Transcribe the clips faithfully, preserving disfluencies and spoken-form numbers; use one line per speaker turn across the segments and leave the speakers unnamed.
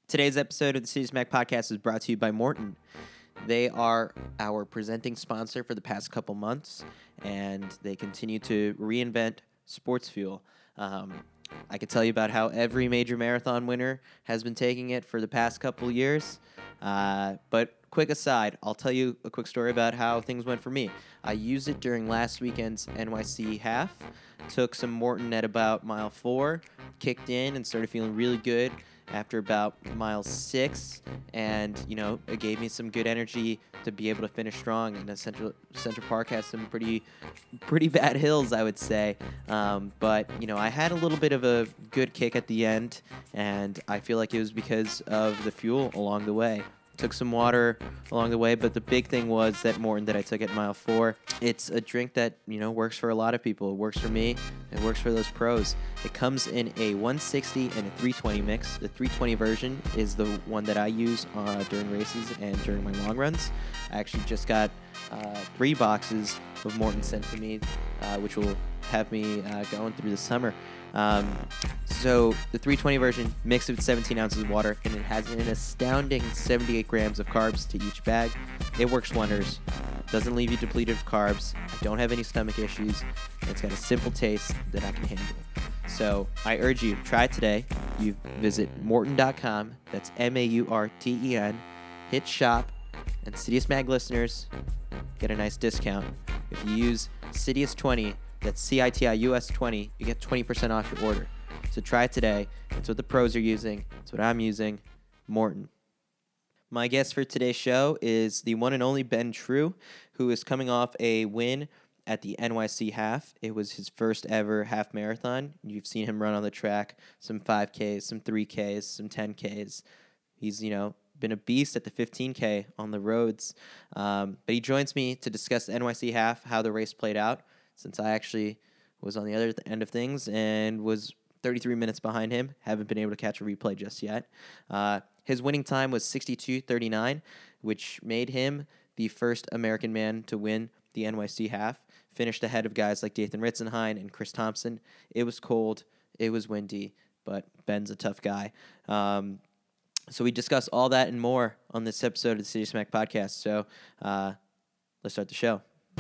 Today's episode of the City Smack Podcast is brought to you by Morton. They are our presenting sponsor for the past couple months, and they continue to reinvent sports fuel. Um, I could tell you about how every major marathon winner has been taking it for the past couple years, uh, but quick aside, I'll tell you a quick story about how things went for me. I used it during last weekend's N Y C half, took some Morton at about mile four, kicked in and started feeling really good after about mile six, and you know it gave me some good energy to be able to finish strong. And Central Central Park has some pretty pretty bad hills, I would say, um, but you know I had a little bit of a good kick at the end, and I feel like it was because of the fuel along the way. Took some water along the way, but the big thing was that Morton that I took at mile four. It's a drink that, you know, works for a lot of people. It works for me. It works for those pros. It comes in a one sixty and a three twenty mix. The three twenty version is the one that I use uh, during races and during my long runs. I actually just got uh, three boxes of Morton sent to me, uh, which will have me uh, going through the summer. Um, so the three twenty version mixed with seventeen ounces of water, and it has an astounding seventy-eight grams of carbs to each bag. It works wonders. Doesn't leave you depleted of carbs. I don't have any stomach issues. And it's got a simple taste that I can handle. So I urge you, try it today. You visit Morton dot com. That's M A U R T E N. Hit shop, and Citius Mag listeners get a nice discount. If you use Citius twenty, that's C I T I U S twenty, you get twenty percent off your order. So try it today. It's what the pros are using. It's what I'm using. Morton. My guest for today's show is the one and only Ben True, who is coming off a win at the N Y C half. It was his first ever half marathon. You've seen him run on the track, some five Ks, some three Ks, some ten Ks. He's, you know, been a beast at the fifteen K on the roads. Um, but he joins me to discuss the N Y C half, how the race played out, since I actually was on the other end of things and was thirty-three minutes behind him. Haven't been able to catch a replay just yet. Uh, his winning time was sixty-two thirty-nine, which made him the first American man to win the N Y C half. Finished ahead of guys like Dathan Ritzenhein and Chris Thompson. It was cold. It was windy, but Ben's a tough guy. Um, so we discuss all that and more on this episode of the City Smack Podcast. So uh, let's start the show.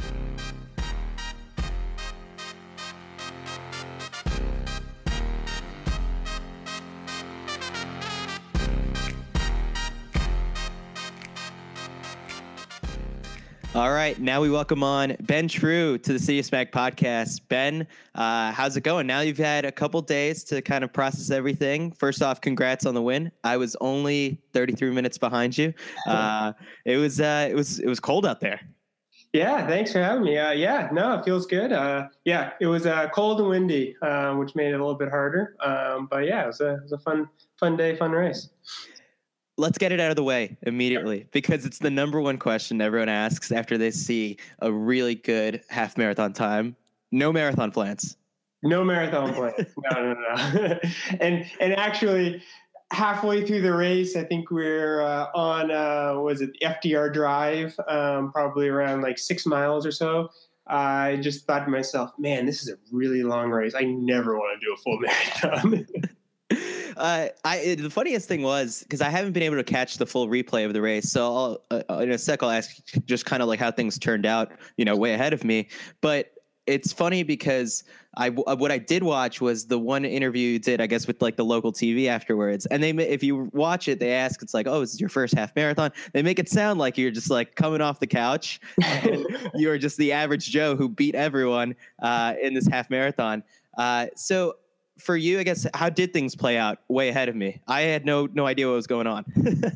All right, now we welcome on Ben True to the City Smack Podcast. Ben, uh, how's it going? Now you've had a couple days to kind of process everything. First off, congrats on the win. I was only thirty-three minutes behind you. Uh, it was uh, it was it was cold out there.
Yeah, thanks for having me. Uh, yeah, no, it feels good. Uh, yeah, it was uh, cold and windy, uh, which made it a little bit harder. Um, but yeah, it was a it was a fun fun day, fun race.
Let's get it out of the way immediately, because it's the number one question everyone asks after they see a really good half marathon time. No marathon plans.
No marathon plans. No, no, no. and and actually, halfway through the race, I think we're uh, on uh, was it F D R Drive, um, probably around like six miles or so. I just thought to myself, man, this is a really long race. I never want to do a full marathon.
Uh, I it, the funniest thing was, because I haven't been able to catch the full replay of the race, so I'll, uh, in a sec I'll ask just kind of like how things turned out, you know, way ahead of me. But it's funny because I what I did watch was the one interview you did, I guess, with like the local T V afterwards, and they if you watch it, they ask, it's like, oh, this is your first half marathon. They make it sound like you're just like coming off the couch, and you're just the average Joe who beat everyone uh, in this half marathon. Uh, so. For you, I guess, how did things play out way ahead of me? I had no no idea what was going on.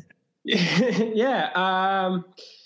yeah. Um,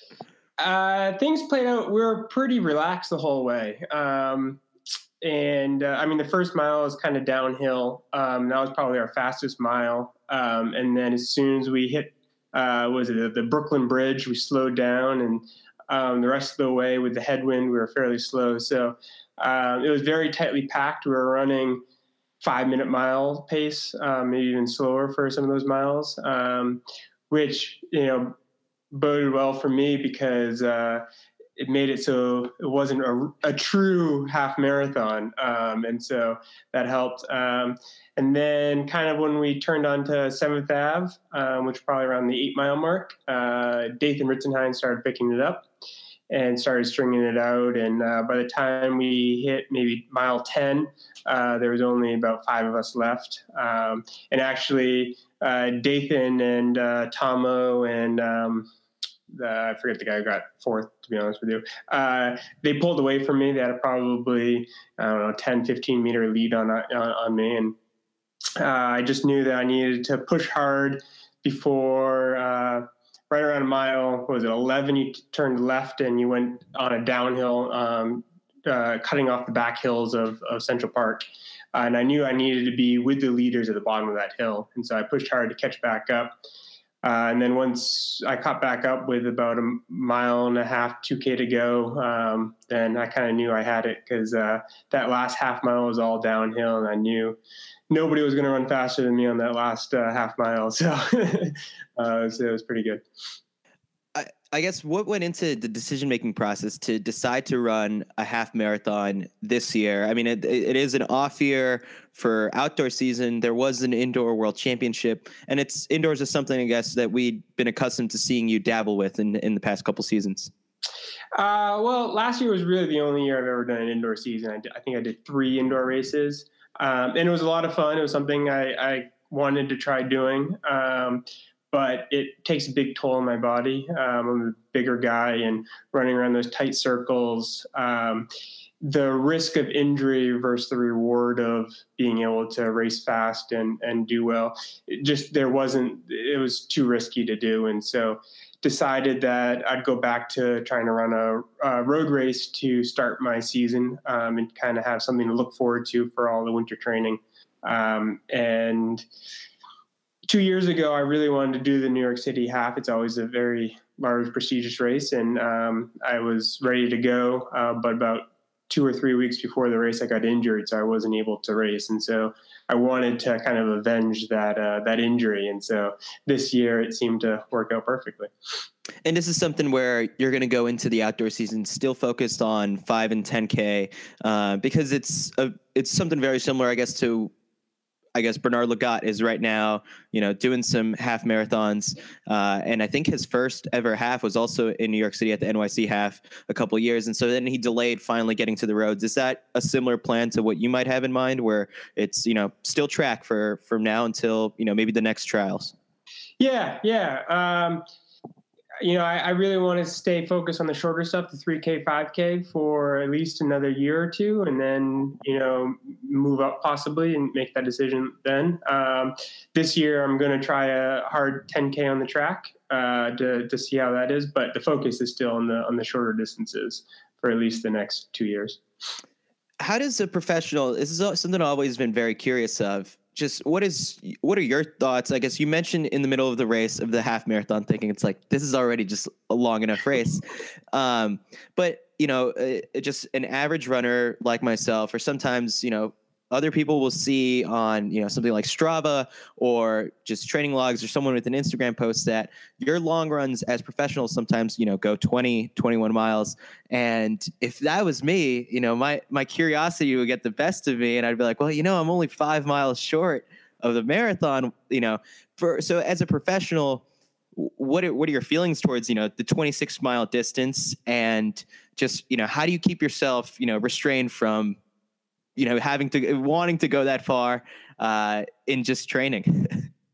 uh, things played out. We were pretty relaxed the whole way. Um, and, uh, I mean, the first mile was kind of downhill. Um, that was probably our fastest mile. Um, and then as soon as we hit, uh, was it the Brooklyn Bridge, we slowed down. And um, the rest of the way with the headwind, we were fairly slow. So um, it was very tightly packed. We were running five minute mile pace, um, maybe even slower for some of those miles, um, which, you know, boded well for me because, uh, it made it so it wasn't a, a true half marathon. Um, and so that helped. Um, and then kind of when we turned on to seventh Ave, um, which was probably around the eight mile mark, uh, Dathan Ritzenheim started picking it up and started stringing it out. And uh, by the time we hit maybe mile ten, uh, there was only about five of us left. Um, and actually, uh, Dathan and uh, Tomo and um, the, I forget the guy who got fourth, to be honest with you, uh, they pulled away from me. They had a probably, I don't know, ten, fifteen meter lead on, on, on me. And uh, I just knew that I needed to push hard before uh, right around a mile, what was it, eleven, you turned left and you went on a downhill, um, uh, cutting off the back hills of, of Central Park. Uh, and I knew I needed to be with the leaders at the bottom of that hill. And so I pushed hard to catch back up. Uh, and then once I caught back up with about a mile and a half, two K to go, um, then I kind of knew I had it, because uh, that last half mile was all downhill, and I knew nobody was going to run faster than me on that last uh, half mile. So, uh, it, was, it was pretty good.
I, I guess what went into the decision-making process to decide to run a half marathon this year? I mean, it, it is an off year for outdoor season. There was an indoor world championship, and it's indoors is something, I guess, that we'd been accustomed to seeing you dabble with in, in the past couple seasons.
Uh, well, last year was really the only year I've ever done an indoor season. I, did, I think I did three indoor races, um, and it was a lot of fun. It was something I, I wanted to try doing. Um, But it takes a big toll on my body. Um, I'm a bigger guy, and running around those tight circles, um, the risk of injury versus the reward of being able to race fast and, and do well, it just there wasn't, it was too risky to do. And so decided that I'd go back to trying to run a, a road race to start my season, um, and kind of have something to look forward to for all the winter training. Um, and Two years ago, I really wanted to do the New York City half. It's always a very large, prestigious race, and um, I was ready to go. Uh, but about two or three weeks before the race, I got injured, so I wasn't able to race. And so I wanted to kind of avenge that uh, that injury. And so this year, it seemed to work out perfectly.
And this is something where you're going to go into the outdoor season still focused on five and ten K, uh, because it's a, it's something very similar, I guess, to I guess Bernard Lagat is right now, you know, doing some half marathons. Uh, and I think his first ever half was also in New York City at the N Y C half a couple of years. And so then he delayed finally getting to the roads. Is that a similar plan to what you might have in mind, where it's, you know, still track for from now until, you know, maybe the next trials?
Yeah. Yeah. Um, you know, I, I really want to stay focused on the shorter stuff, the three K, five K, for at least another year or two, and then, you know, move up possibly and make that decision then. Um, this year, I'm going to try a hard ten K on the track uh, to to see how that is, but the focus is still on the on the shorter distances for at least the next two years.
How does a professional? This is something I've always been very curious of. Just what is what are your thoughts? I guess you mentioned in the middle of the race of the half marathon, thinking it's like, this is already just a long enough race. Um, but, you know, uh, just an average runner like myself, or sometimes, you know, other people will see on, you know, something like Strava or just training logs, or someone with an Instagram post, that your long runs as professionals sometimes, you know, go twenty, twenty-one miles. And if that was me, you know, my, my curiosity would get the best of me, and I'd be like, well, you know, I'm only five miles short of the marathon, you know, for, so as a professional, what are, what are your feelings towards, you know, the twenty-six mile distance, and just, you know, how do you keep yourself, you know, restrained from, you know, having to, wanting to go that far uh, in just training?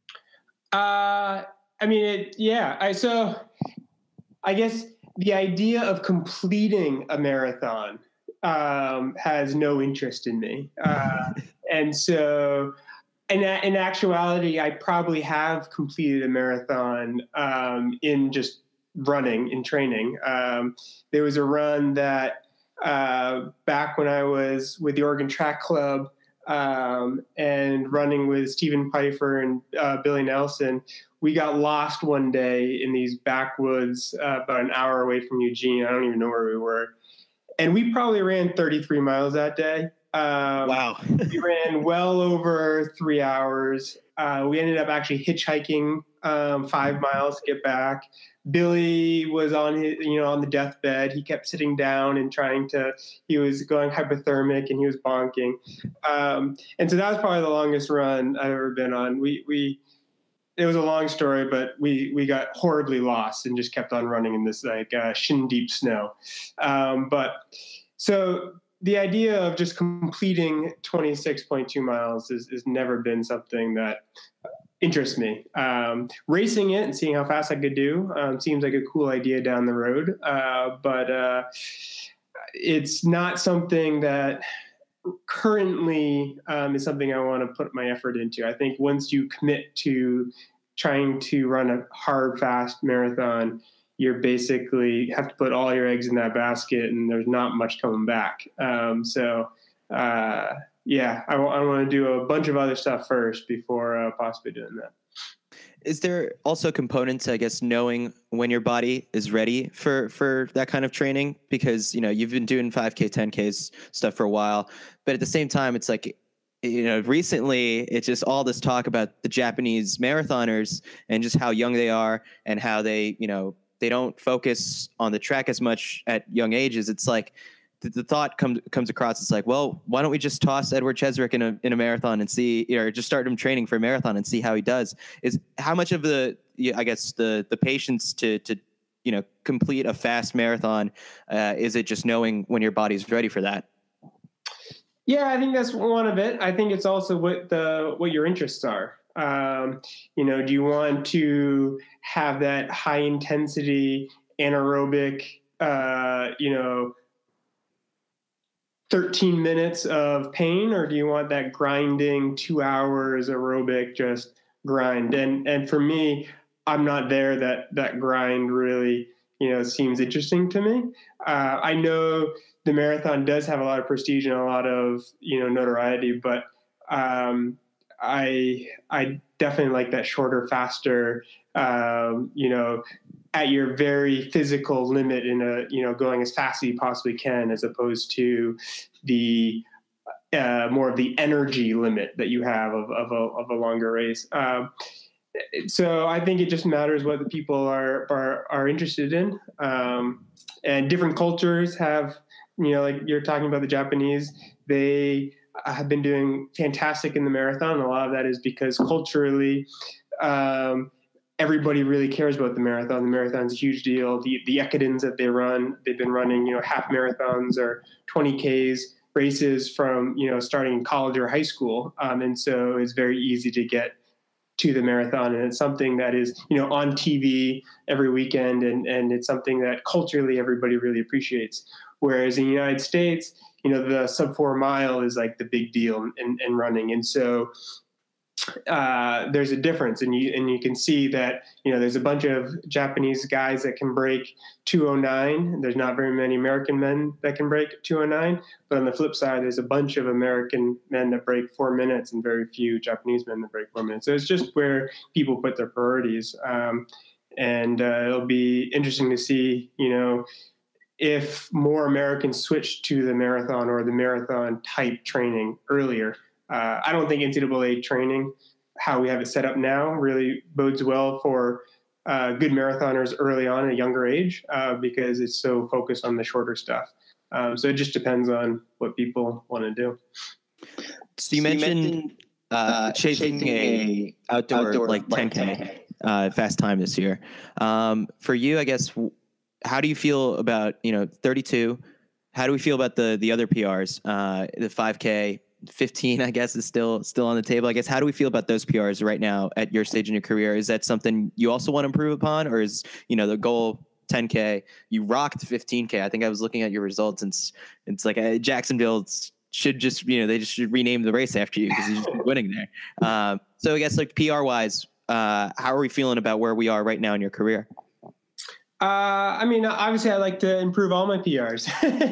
uh, I mean, it, yeah. I, so I guess the idea of completing a marathon um, has no interest in me. Uh, and so in, in actuality, I probably have completed a marathon um, in just running, in training. Um, there was a run that, Uh, back when I was with the Oregon Track Club um, and running with Stephen Pfeiffer and uh, Billy Nelson, we got lost one day in these backwoods uh, about an hour away from Eugene. I don't even know where we were. And we probably ran thirty-three miles that day. Um,
wow.
We ran well over three hours. Uh, we ended up actually hitchhiking um, five miles to get back. Billy was on his, you know, on the deathbed. He kept sitting down and trying to. He was going hypothermic and he was bonking. Um, and so that was probably the longest run I've ever been on. We we. It was a long story, but we we got horribly lost and just kept on running in this like uh, shin deep snow. Um, but so. The idea of just completing twenty-six point two miles has, has never been something that interests me. Um, racing it and seeing how fast I could do um, seems like a cool idea down the road, uh, but uh, it's not something that currently um, is something I want to put my effort into. I think once you commit to trying to run a hard, fast marathon, you're basically have to put all your eggs in that basket and there's not much coming back. Um, so, uh, yeah, I, w- I want to do a bunch of other stuff first before uh, possibly doing that.
Is there also a component to, I guess, knowing when your body is ready for, for that kind of training? Because, you know, you've been doing five K, ten Ks stuff for a while, but at the same time, it's like, you know, recently it's just all this talk about the Japanese marathoners and just how young they are and how they, you know, they don't focus on the track as much at young ages. It's like the, the thought comes comes across. It's like, well, why don't we just toss Edward Cheswick in a in a marathon and see, or just start him training for a marathon and see how he does? Is how much of the, I guess the the patience to to you know complete a fast marathon? Uh, is it just knowing when your body's ready for that?
Yeah, I think that's one of it. I think it's also what the what your interests are. Um, you know, do you want to have that high intensity anaerobic, uh, you know, thirteen minutes of pain, or do you want that grinding two hours aerobic just grind? And and for me, I'm not there. That that grind really, you know, seems interesting to me. Uh, I know the marathon does have a lot of prestige and a lot of, you know, notoriety, but um, I I definitely like that shorter, faster, um, you know, at your very physical limit in a, you know, going as fast as you possibly can, as opposed to the uh, more of the energy limit that you have of, of, a, of a longer race. Um, so I think it just matters what the people are, are, are interested in. Um, and different cultures have, you know, like you're talking about the Japanese, they have been doing fantastic in the marathon. A lot of that is because culturally, um, everybody really cares about the marathon. The marathon's a huge deal. The the Ekidens that they run, they've been running, you know, half marathons or twenty Ks races from, you know, starting in college or high school. Um, and so it's very easy to get to the marathon. And it's something that is, you know, on T V every weekend. And, and it's something that culturally everybody really appreciates. Whereas in the United States, you know, the sub four mile is like the big deal in, in running. And so uh, there's a difference, and you and you can see that, you know, there's a bunch of Japanese guys that can break two oh nine. There's not very many American men that can break two oh nine, but on the flip side, there's a bunch of American men that break four minutes and very few Japanese men that break four minutes. So it's just where people put their priorities, um, and uh, it'll be interesting to see, you know, if more Americans switch to the marathon or the marathon type training earlier. Uh, I don't think N C double A training, how we have it set up now, really bodes well for uh, good marathoners early on at a younger age, uh, because it's so focused on the shorter stuff. Um, so it just depends on what people want to do.
So you mentioned uh, chasing, chasing a outdoor, outdoor like ten K uh, fast time this year. Um, for you, I guess, how do you feel about, you know, thirty-two? How do we feel about the the other P Rs, uh, the five K? fifteen, I guess, is still still on the table. I guess, how do we feel about those P Rs right now at your stage in your career? Is that something you also want to improve upon, or is, you know, the goal ten K? You rocked fifteen K. I think I was looking at your results, and it's, it's like uh, Jacksonville should just, you know, they just should rename the race after you because you're just winning there. Um, so I guess, like, P R wise, uh, how are we feeling about where we are right now in your career?
Uh, I mean, obviously, I like to improve all my P Rs,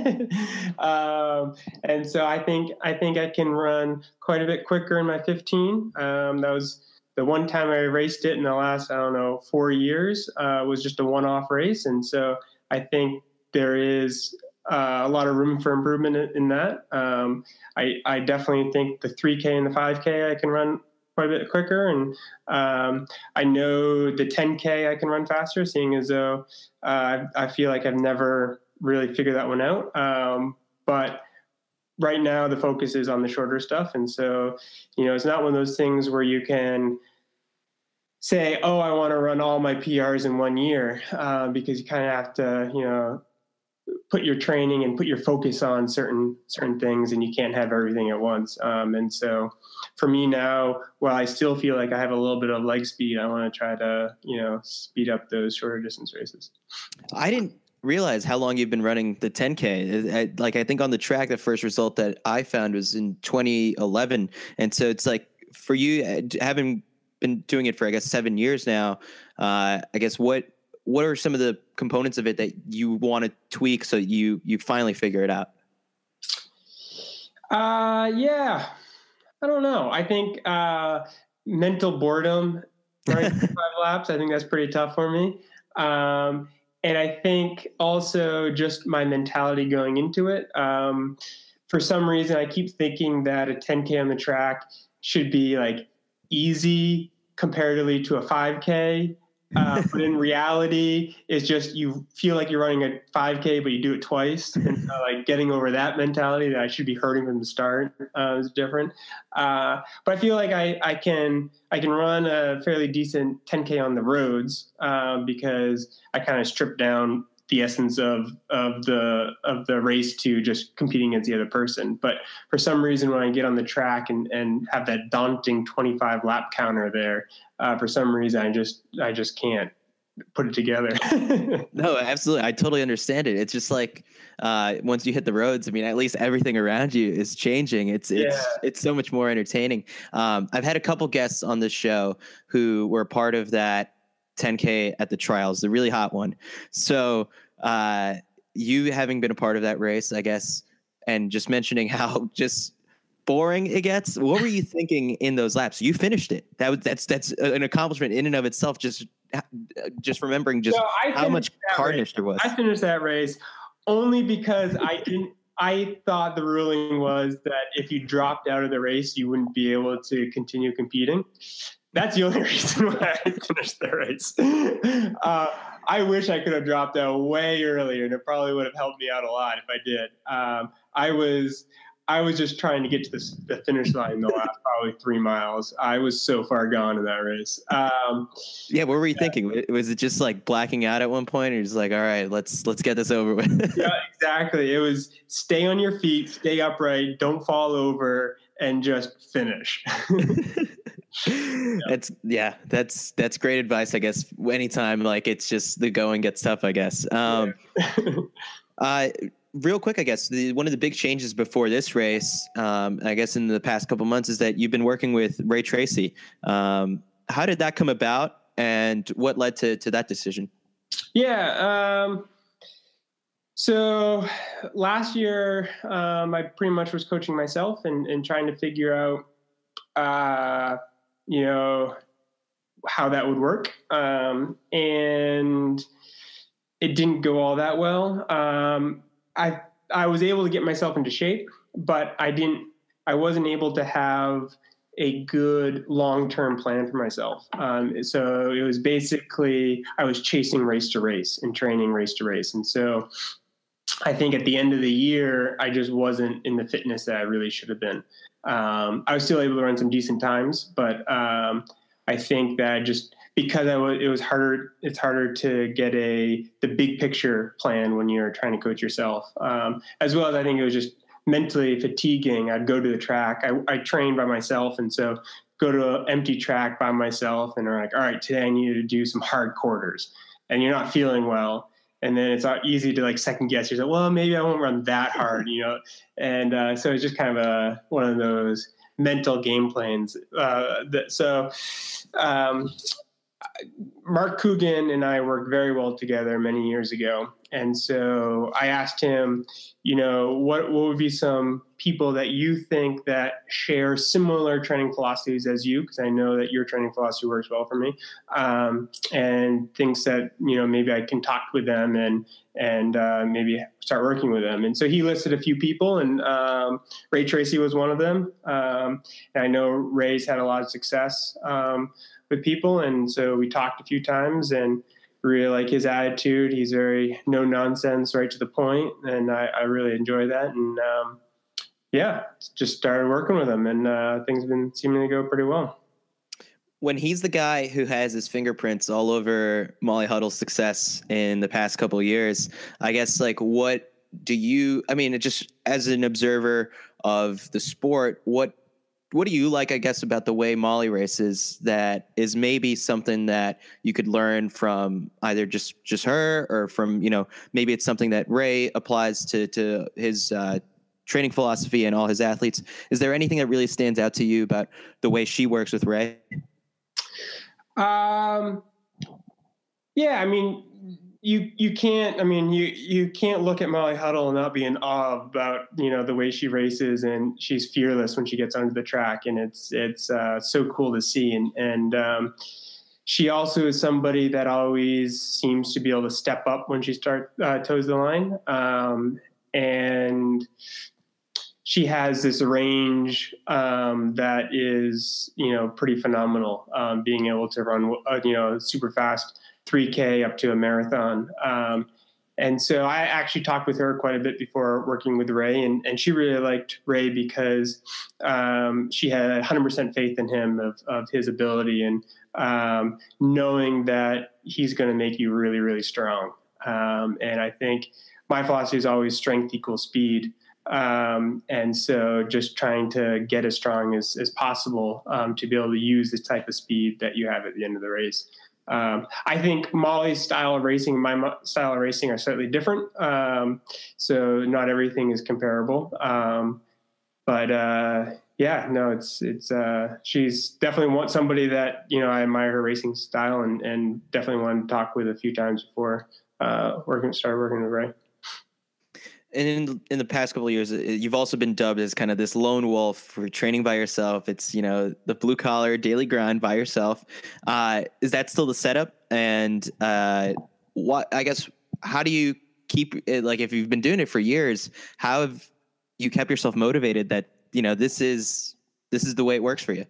um, and so I think I think I can run quite a bit quicker in my fifteen. Um, that was the one time I raced it in the last, I don't know, four years. Uh, was just a one-off race, and so I think there is uh, a lot of room for improvement in, in that. Um, I, I definitely think the three K and the five K I can run quite a bit quicker. And um, I know the ten K I can run faster, seeing as though uh, I feel like I've never really figured that one out. Um, but right now the focus is on the shorter stuff. And so, you know, it's not one of those things where you can say, oh, I want to run all my P Rs in one year, uh, because you kind of have to, you know, put your training and put your focus on certain certain things, and you can't have everything at once. Um, and so for me now, while I still feel like I have a little bit of leg speed, I want to try to, you know, speed up those shorter distance races.
I didn't realize how long you've been running the ten K. I, like, I think on the track, the first result that I found was in twenty eleven. And so it's like, for you, having been doing it for, I guess, seven years now, uh, I guess what, what are some of the components of it that you want to tweak so you, you finally figure it out?
Uh, yeah, I don't know. I think, uh, mental boredom, right? Five laps. I think that's pretty tough for me. Um, And I think also just my mentality going into it. Um, for some reason, I keep thinking that a ten K on the track should be like easy comparatively to a five K. Uh, but in reality, it's just you feel like you're running a five K, but you do it twice. And so, like, getting over that mentality that I should be hurting from the start uh, is different. Uh, but I feel like I, I can I can run a fairly decent ten K on the roads uh, because I kind of strip down the essence of of the of the race to just competing against the other person. But for some reason, when I get on the track and, and have that daunting twenty-five lap counter there, uh, for some reason I just I just can't put it together.
No, absolutely. I totally understand it. It's just like uh, once you hit the roads, I mean, at least everything around you is changing. It's it's
Yeah.
it's so much more entertaining. Um, I've had a couple guests on this show who were part of that ten K at the trials, the really hot one. So uh, you having been a part of that race, I guess, and just mentioning how just boring it gets. What were you thinking in those laps? You finished it. That was that's that's an accomplishment in and of itself. Just just remembering just
So
how much carnage there was.
I finished that race only because I didn't. I thought the ruling was that if you dropped out of the race, you wouldn't be able to continue competing. That's the only reason why I finished the race. Uh, I wish I could have dropped out way earlier, and it probably would have helped me out a lot if I did. Um, I was, I was just trying to get to the, the finish line the last probably three miles. I was so far gone in that race. Um,
yeah, what were you yeah. thinking? Was it just like blacking out at one point, or just like, all right, let's let's get this over with?
Yeah, exactly. It was stay on your feet, stay upright, don't fall over, and just finish.
Yeah. That's yeah, that's that's great advice, I guess. Anytime like it's just the going gets tough, I guess. Um, yeah. uh, real quick, I guess the, one of the big changes before this race, um, I guess in the past couple months, is that you've been working with Ray Tracy. Um, how did that come about, and what led to to that decision?
Yeah. Um, so last year, um, I pretty much was coaching myself and, and trying to figure out. Uh, you know, how that would work. Um, and it didn't go all that well. Um, I, I was able to get myself into shape, but I didn't, I wasn't able to have a good long-term plan for myself. Um, so it was basically, I was chasing race to race and training race to race. And so I think at the end of the year, I just wasn't in the fitness that I really should have been. Um, I was still able to run some decent times, but um, I think that just because I was, it was harder, it's harder to get a the big picture plan when you're trying to coach yourself. Um, as well as I think it was just mentally fatiguing. I'd go to the track. I, I trained by myself, and so go to an empty track by myself, and are like, all right, today I need to do some hard quarters, and you're not feeling well. And then it's easy to like second guess yourself. Well, maybe I won't run that hard, you know? And uh, so it's just kind of a, one of those mental game plans. Uh, that, so um, Mark Coogan and I worked very well together many years ago. And so I asked him, you know, what, what would be some people that you think that share similar training philosophies as you? Because I know that your training philosophy works well for me, um, and thinks that, you know, maybe I can talk with them and and uh, maybe start working with them. And so he listed a few people, and um, Ray Tracy was one of them. Um, and I know Ray's had a lot of success um, with people, and so we talked a few times, and really like his attitude. He's very no nonsense, right to the point, and I, I really enjoy that. And um, yeah, just started working with him, and uh, things have been seeming to go pretty well.
When he's the guy who has his fingerprints all over Molly Huddle's success in the past couple of years, I guess, like, what do you, I mean, it just as an observer of the sport, what, what do you like, I guess, about the way Molly races that is maybe something that you could learn from either just, just her or from, you know, maybe it's something that Ray applies to, to his, uh, training philosophy and all his athletes. Is there anything that really stands out to you about the way she works with Ray?
Um, yeah, I mean, you, you can't, I mean, you, you can't look at Molly Huddle and not be in awe about, you know, the way she races, and she's fearless when she gets onto the track, and it's, it's, uh, so cool to see. And, and, um, she also is somebody that always seems to be able to step up when she starts, uh, toes the line. Um, and, she has this range um, that is, you know, pretty phenomenal. Um, being able to run, uh, you know, super fast three K up to a marathon. Um, and so I actually talked with her quite a bit before working with Ray, and, and she really liked Ray because um, she had one hundred percent faith in him of, of his ability, and um, knowing that he's going to make you really, really strong. Um, and I think my philosophy is always strength equals speed. Um, and so just trying to get as strong as, as possible um, to be able to use the type of speed that you have at the end of the race. Um, I think Molly's style of racing and my style of racing are slightly different. Um, so not everything is comparable. Um, but uh, yeah, no, it's, it's uh, she's definitely want somebody that, you know, I admire her racing style, and, and definitely wanted to talk with a few times before uh, working, started working with Ray.
And in in the past couple of years, you've also been dubbed as kind of this lone wolf for training by yourself. It's, you know, the blue collar daily grind by yourself. Uh, is that still the setup? And uh, what, I guess, how do you keep it? Like, if you've been doing it for years, how have you kept yourself motivated that, you know, this is, this is the way it works for you?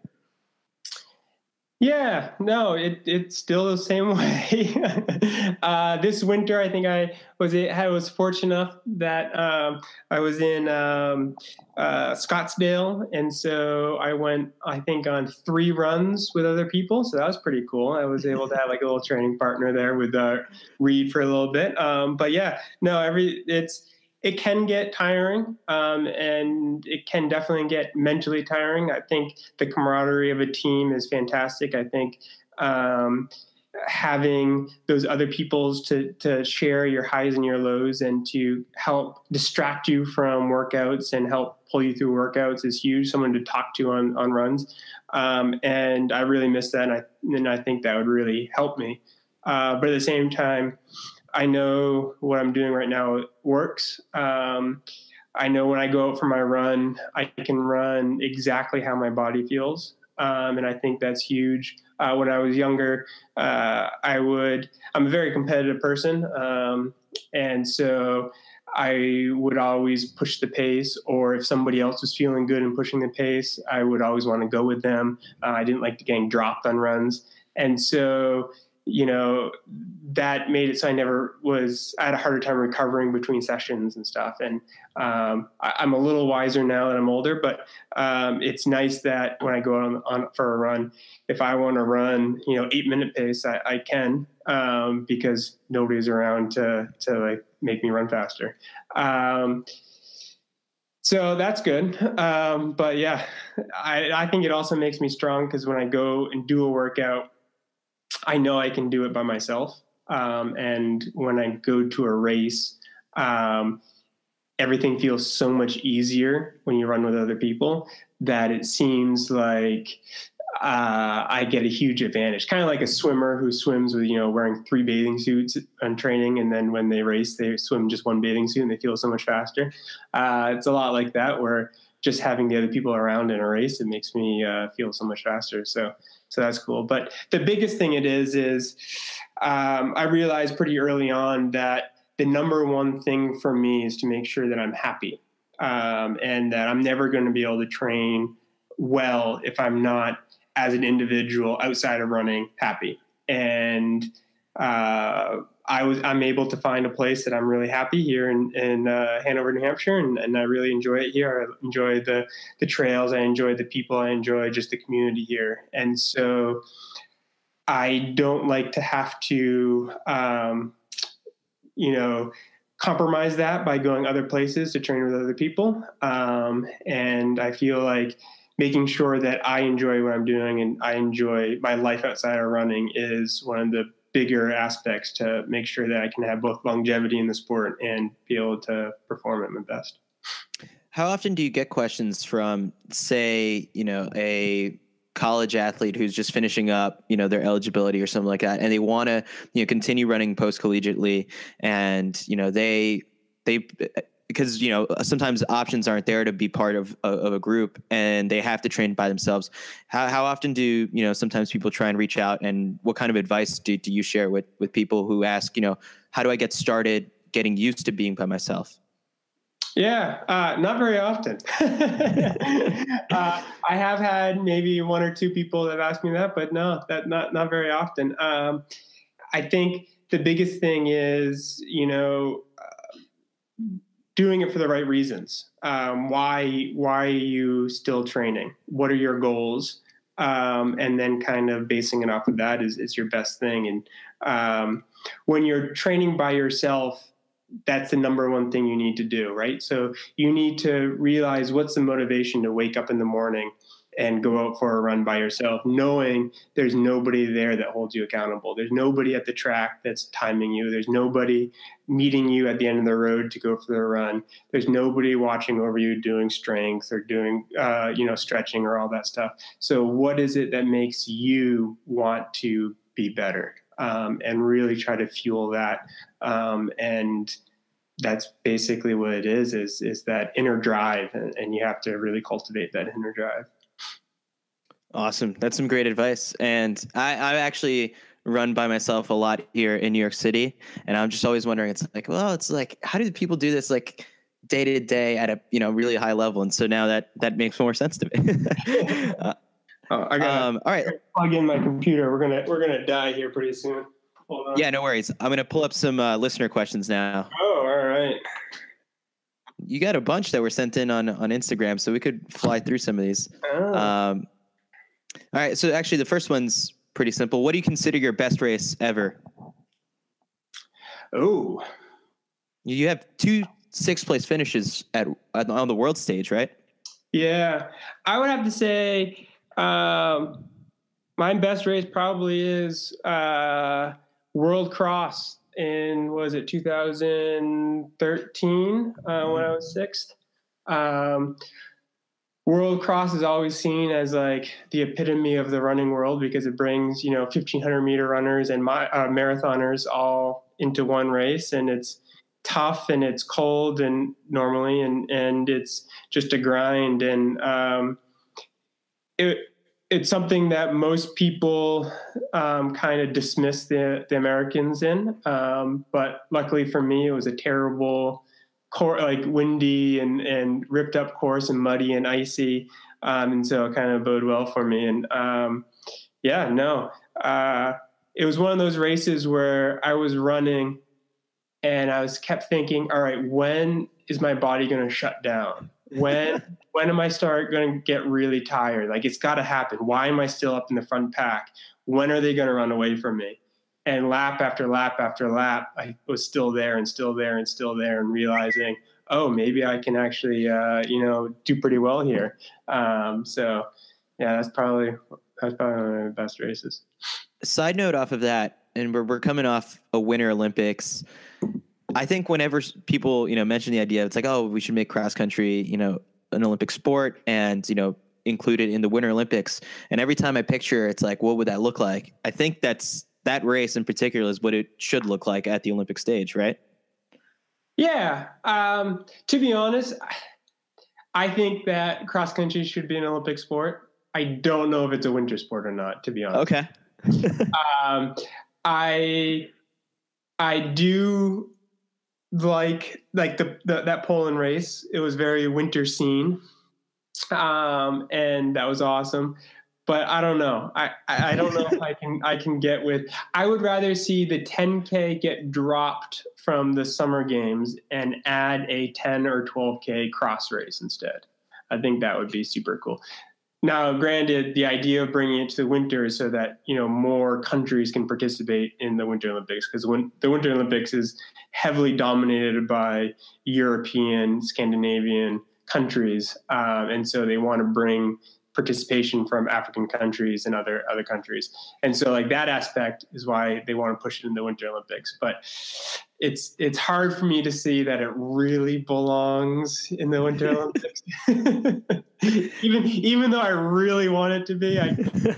Yeah, no, it, it's still the same way. uh, this winter, I think I was I was fortunate enough that um, I was in um, uh, Scottsdale, and so I went, I think, on three runs with other people. So that was pretty cool. I was able to have like a little training partner there with uh, Reed for a little bit. Um, but yeah, no, every it's. It can get tiring, um, and it can definitely get mentally tiring. I think the camaraderie of a team is fantastic. I think um, having those other peoples to to share your highs and your lows and to help distract you from workouts and help pull you through workouts is huge. Someone to talk to on on runs, um, and I really miss that. And I and I think that would really help me. Uh, but at the same time, I know what I'm doing right now works. Um, I know when I go out for my run, I can run exactly how my body feels. Um, and I think that's huge. Uh, when I was younger, uh, I would, I'm a very competitive person. Um, and so I would always push the pace, or if somebody else was feeling good and pushing the pace, I would always want to go with them. Uh, I didn't like getting dropped on runs. And so, you know, that made it so I never was, I had a harder time recovering between sessions and stuff. And um, I, I'm a little wiser now that I'm older, but um, it's nice that when I go on, on for a run, if I want to run, you know, eight minute pace, I, I can, um, because nobody's around to, to like make me run faster. Um, so that's good. Um, but yeah, I, I think it also makes me strong because when I go and do a workout, I know I can do it by myself. Um, and when I go to a race, um, everything feels so much easier when you run with other people that it seems like uh, I get a huge advantage. Kind of like a swimmer who swims with, you know, wearing three bathing suits on training. And then when they race, they swim just one bathing suit and they feel so much faster. Uh, it's a lot like that, where just having the other people around in a race, it makes me uh, feel so much faster. So, so that's cool. But the biggest thing it is, is um, I realized pretty early on that the number one thing for me is to make sure that I'm happy, um, and that I'm never going to be able to train well if I'm not, as an individual outside of running, happy. And uh, I was, I'm able to find a place that I'm really happy here in, in uh, Hanover, New Hampshire. And, and I really enjoy it here. I enjoy the, the trails. I enjoy the people. I enjoy just the community here. And so I don't like to have to, um, you know, compromise that by going other places to train with other people. Um, and I feel like making sure that I enjoy what I'm doing and I enjoy my life outside of running is one of the bigger aspects to make sure that I can have both longevity in the sport and be able to perform at my best.
How often do you get questions from, say, you know, a college athlete who's just finishing up, you know, their eligibility or something like that, and they want to, you know, continue running post collegiately, and you know, they they because, you know, sometimes options aren't there to be part of of a group, and they have to train by themselves. How how often do, you know, sometimes people try and reach out, and what kind of advice do do you share with with people who ask, you know, how do I get started getting used to being by myself?
Yeah, uh, not very often. uh, I have had maybe one or two people that have asked me that, but no, that not not very often. Um, I think the biggest thing is, you know, uh, doing it for the right reasons. Um, why why are you still training? What are your goals? Um, and then kind of basing it off of that is is your best thing. And um, when you're training by yourself, that's the number one thing you need to do, right? So you need to realize what's the motivation to wake up in the morning and go out for a run by yourself, knowing there's nobody there that holds you accountable. There's nobody at the track that's timing you. There's nobody meeting you at the end of the road to go for the run. There's nobody watching over you doing strength or doing, uh, you know, stretching or all that stuff. So what is it that makes you want to be better? Um, and really try to fuel that. Um, and that's basically what it is, is, is that inner drive. And, and you have to really cultivate that inner drive.
Awesome. That's some great advice. And I, I actually run by myself a lot here in New York City. And I'm just always wondering, it's like, well, it's like, how do people do this like day to day at a, you know, really high level? And so now that, that makes more sense to me. uh,
Oh, I got
um, all right.
Plug in my computer. We're gonna we're gonna die here pretty soon. Hold on.
Yeah, no worries. I'm gonna pull up some uh, listener questions now.
Oh, all right.
You got a bunch that were sent in on on Instagram, so we could fly through some of these.
Oh.
Um, all right. So actually, the first one's pretty simple. What do you consider your best race ever?
Oh.
You have two sixth place finishes at, at on the world stage, right?
Yeah, I would have to say. Um, my best race probably is uh, World Cross in, was it two thousand thirteen uh, when I was sixth. Um, World Cross is always seen as like the epitome of the running world because it brings, you know, fifteen hundred meter runners and my, uh, marathoners all into one race, and it's tough and it's cold and normally and and it's just a grind, and um, it. It's something that most people um, kind of dismiss the, the Americans in. Um, but luckily for me, it was a terrible, cor- like windy and, and ripped up course and muddy and icy. Um, and so it kind of bode well for me. And um, yeah, no, uh, it was one of those races where I was running and I was kept thinking, all right, when is my body going to shut down? When when am I start going to get really tired? Like, it's got to happen. Why am I still up in the front pack? When are they going to run away from me? And lap after lap after lap, I was still there and still there and still there, and realizing, oh, maybe I can actually, uh, you know, do pretty well here. Um, so, yeah, that's probably that's probably one of my best races.
Side note off of that, and we're we're coming off a Winter Olympics. I think whenever people, you know, mention the idea, it's like, oh, we should make cross country, you know, an Olympic sport, and, you know, included in the Winter Olympics. And every time I picture, it's like, what would that look like? I think that's that race in particular is what it should look like at the Olympic stage, right?
Yeah. Um, to be honest, I think that cross country should be an Olympic sport. I don't know if it's a winter sport or not, to be honest.
Okay.
um, I I do like like the, the that Poland race. It was very winter scene, um, and that was awesome. But I don't know. I, I, I don't know if I can I can get with. I would rather see the ten K get dropped from the summer games and add a ten or twelve K cross race instead. I think that would be super cool. Now, granted, the idea of bringing it to the winter is so that, you know, more countries can participate in the Winter Olympics, because when the Winter Olympics is heavily dominated by European, Scandinavian countries, um, and so they want to bring participation from African countries and other other countries, and so like that aspect is why they want to push it in the Winter Olympics. But it's it's hard for me to see that it really belongs in the Winter Olympics, even even though I really want it to be. I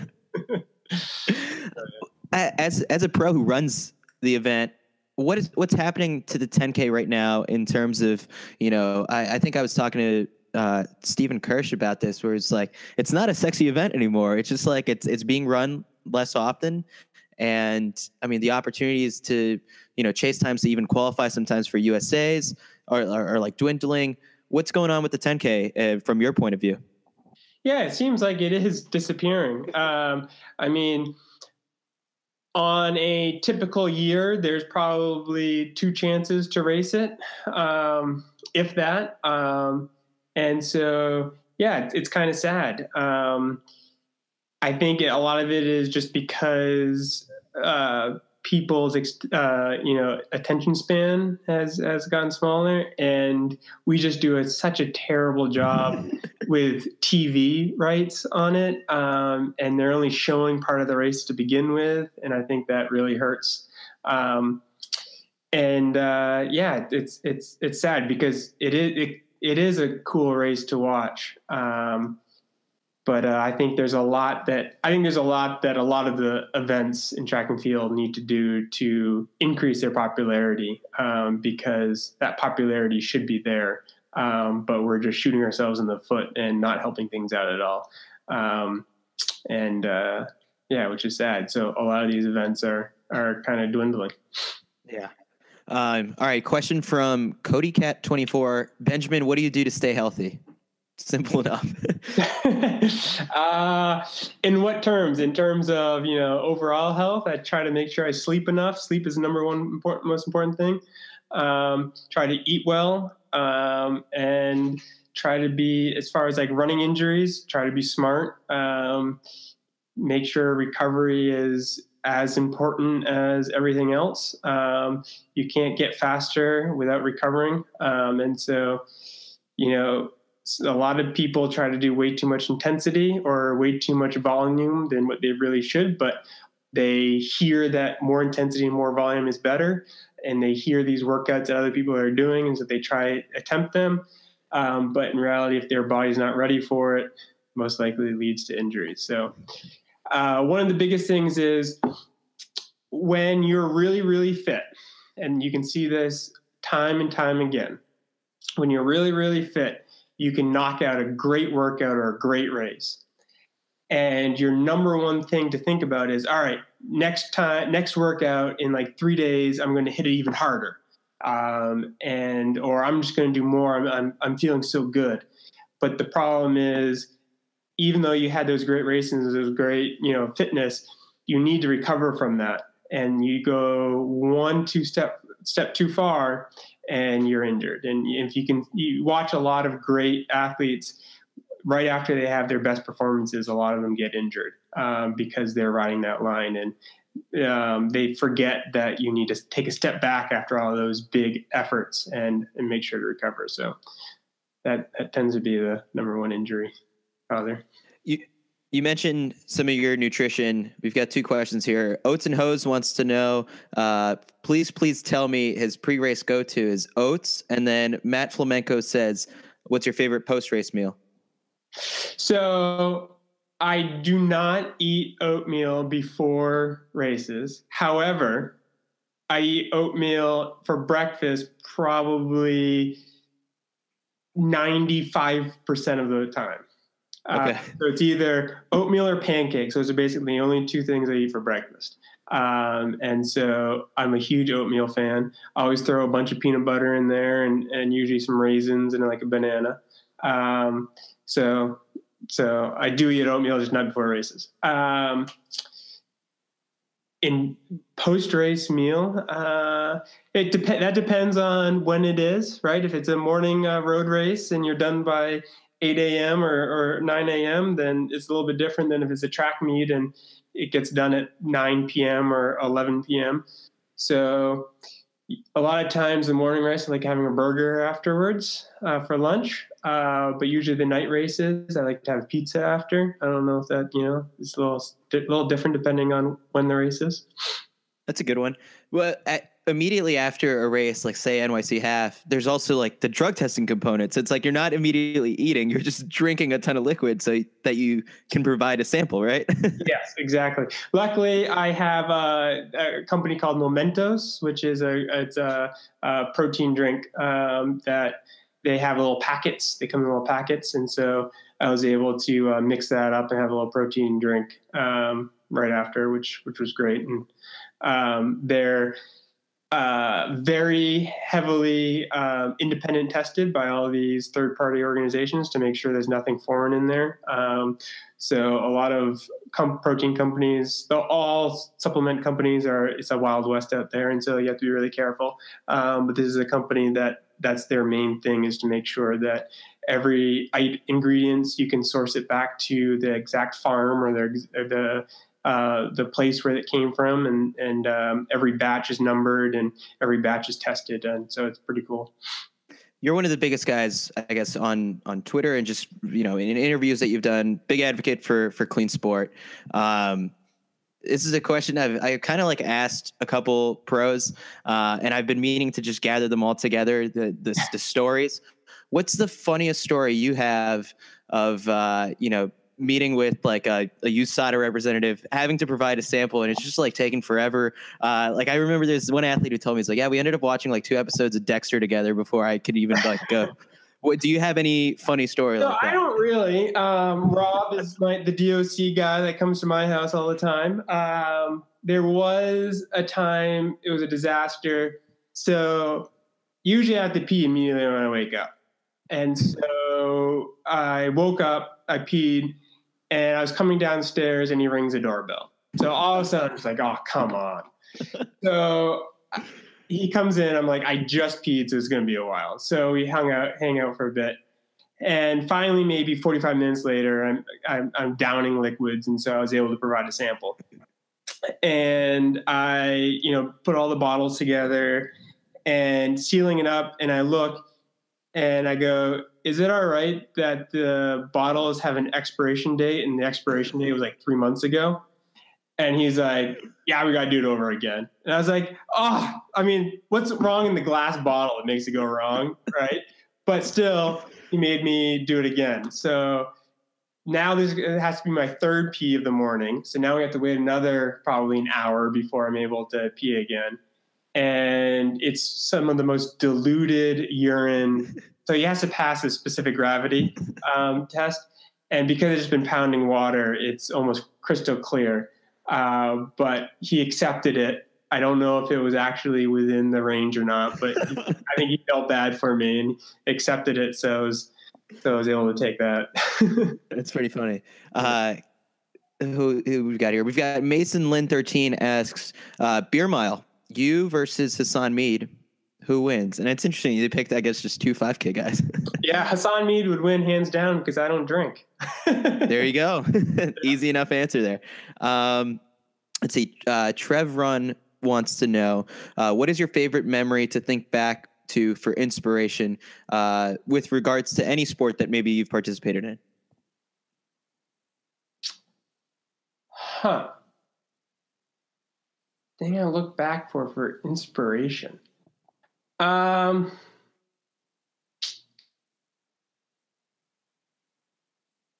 as as a pro who runs the event, what is what's happening to the ten K right now in terms of, you know, I, I think I was talking to uh Stephen Kirsch about this, where it's like it's not a sexy event anymore. It's just like it's it's being run less often, and I mean the opportunities to, you know, chase times to even qualify sometimes for U S As are, are, are like dwindling. What's going on with the ten K uh, from your point of view?
Yeah, it seems like it is disappearing. Um, I mean, on a typical year, there's probably two chances to race it, um, if that. Um, And so, yeah, it's, it's kind of sad. Um, I think it, a lot of it is just because uh, people's, uh, you know, attention span has, has gotten smaller, and we just do a, such a terrible job with T V rights on it. Um, and they're only showing part of the race to begin with. And I think that really hurts. Um, and uh, yeah, it's, it's, it's sad because it is, it, It is a cool race to watch, um, but uh, I think there's a lot that I think there's a lot that a lot of the events in track and field need to do to increase their popularity, um, because that popularity should be there, um, but we're just shooting ourselves in the foot and not helping things out at all, um, and uh, yeah, which is sad. So a lot of these events are are kind of dwindling.
Yeah. Um, all right. Question from Cody Cat twenty-four. Benjamin, what do you do to stay healthy? Simple enough.
uh, in what terms? In terms of, you know, overall health, I try to make sure I sleep enough. Sleep is the number one important, most important thing. Um, try to eat well, um, and try to be, as far as like running injuries, try to be smart. Um, make sure recovery is as important as everything else. Um, you can't get faster without recovering. Um, and so, you know, a lot of people try to do way too much intensity or way too much volume than what they really should, but they hear that more intensity and more volume is better. And they hear these workouts that other people are doing, and so they try attempt them. Um, but in reality, if their body's not ready for it, most likely it leads to injuries. So, Uh, one of the biggest things is when you're really, really fit, and you can see this time and time again, when you're really, really fit, you can knock out a great workout or a great race. And your number one thing to think about is, all right, next time, next workout in like three days, I'm going to hit it even harder. Um, and, or I'm just going to do more. I'm, I'm, I'm feeling so good. But the problem is, even though you had those great races, those great, you know, fitness, you need to recover from that. And you go one, two step, step too far and you're injured. And if you can, you watch a lot of great athletes right after they have their best performances, a lot of them get injured um, because they're riding that line, and um, they forget that you need to take a step back after all those big efforts and, and make sure to recover. So that, that tends to be the number one injury. Father.
You you mentioned some of your nutrition. We've got two questions here. Oats and Hose wants to know, uh, please, please tell me his pre-race go-to is oats. And then Matt Flamenco says, what's your favorite post-race meal?
So I do not eat oatmeal before races. However, I eat oatmeal for breakfast probably ninety-five percent of the time.
Okay.
Uh, so it's either oatmeal or pancakes. Those are basically the only two things I eat for breakfast. Um, and so I'm a huge oatmeal fan. I always throw a bunch of peanut butter in there and, and usually some raisins and like a banana. Um, so so I do eat oatmeal, just not before races. Um, in post-race meal, uh, it dep- that depends on when it is, right? If it's a morning uh, road race and you're done by eight a.m. or, or nine a.m., then it's a little bit different than if it's a track meet and it gets done at nine p.m. or eleven p.m. So a lot of times the morning race, I like having a burger afterwards uh, for lunch. Uh, but usually the night races, I like to have pizza after. I don't know if that, you know, it's a little, a little different depending on when the race is.
That's a good one. Well, at, immediately after a race, like say N Y C half, there's also like the drug testing components. It's like you're not immediately eating; you're just drinking a ton of liquid so that you can provide a sample, right?
Yes, exactly. Luckily, I have a, a company called Momentos, which is a it's a, a protein drink um, that they have little packets. They come in little packets, and so I was able to uh, mix that up and have a little protein drink um, right after, which which was great. And um, they're uh, very heavily um, independent tested by all these third party organizations to make sure there's nothing foreign in there. Um, so a lot of com- protein companies, all supplement companies are, it's a wild west out there. And so you have to be really careful. Um, but this is a company that that's their main thing, is to make sure that every ingredients, you can source it back to the exact farm or the, or the uh, the place where it came from, and and um, every batch is numbered and every batch is tested, and so it's pretty cool.
You're one of the biggest guys, I guess, on on Twitter and just, you know, in interviews that you've done. Big advocate for for clean sport. Um, this is a question I've I kind of like asked a couple pros, uh, and I've been meaning to just gather them all together. The the, the stories. What's the funniest story you have of uh, you know? meeting with like a, a U S A D A representative, having to provide a sample, and it's just like taking forever. Uh, like I remember there's one athlete who told me, he's like, yeah, we ended up watching like two episodes of Dexter together before I could even like go. What, do you have any funny story
No,
like that?
I don't really. Um, Rob is my, the D O C guy that comes to my house all the time. Um, there was a time, it was a disaster. So usually I have to pee immediately when I wake up. And so I woke up, I peed, and I was coming downstairs and he rings the doorbell. So all of a sudden, it's like, oh, come on. So he comes in. I'm like, I just peed, so it's going to be a while. So we hung out, hang out for a bit. And finally, maybe forty-five minutes later, I'm, I'm, I'm downing liquids. And so I was able to provide a sample. And I, you know, put all the bottles together and sealing it up. And I look and I go, is it all right that the bottles have an expiration date and the expiration date was like three months ago? And he's like, yeah, we got to do it over again. And I was like, oh, I mean, what's wrong in the glass bottle? It makes it go wrong, right? But still, he made me do it again. So now this it has to be my third pee of the morning. So now we have to wait another probably an hour before I'm able to pee again. And it's some of the most diluted urine. So he has to pass a specific gravity um, test. And because it's been pounding water, it's almost crystal clear. Uh, but he accepted it. I don't know if it was actually within the range or not, but I think he felt bad for me and accepted it. So I was, so I was able to take that.
That's pretty funny. Uh, who, who we've got here? We've got Mason Lynn thirteen asks, uh, beer mile, you versus Hassan Mead, who wins? And it's interesting. You picked, I guess, just two five K guys.
Yeah, Hassan Mead would win hands down because I don't drink.
There you go. Easy enough answer there. Um, let's see. Uh, Trev Run wants to know, uh, what is your favorite memory to think back to for inspiration uh, with regards to any sport that maybe you've participated in?
Huh. Thing I look back for for inspiration. Um,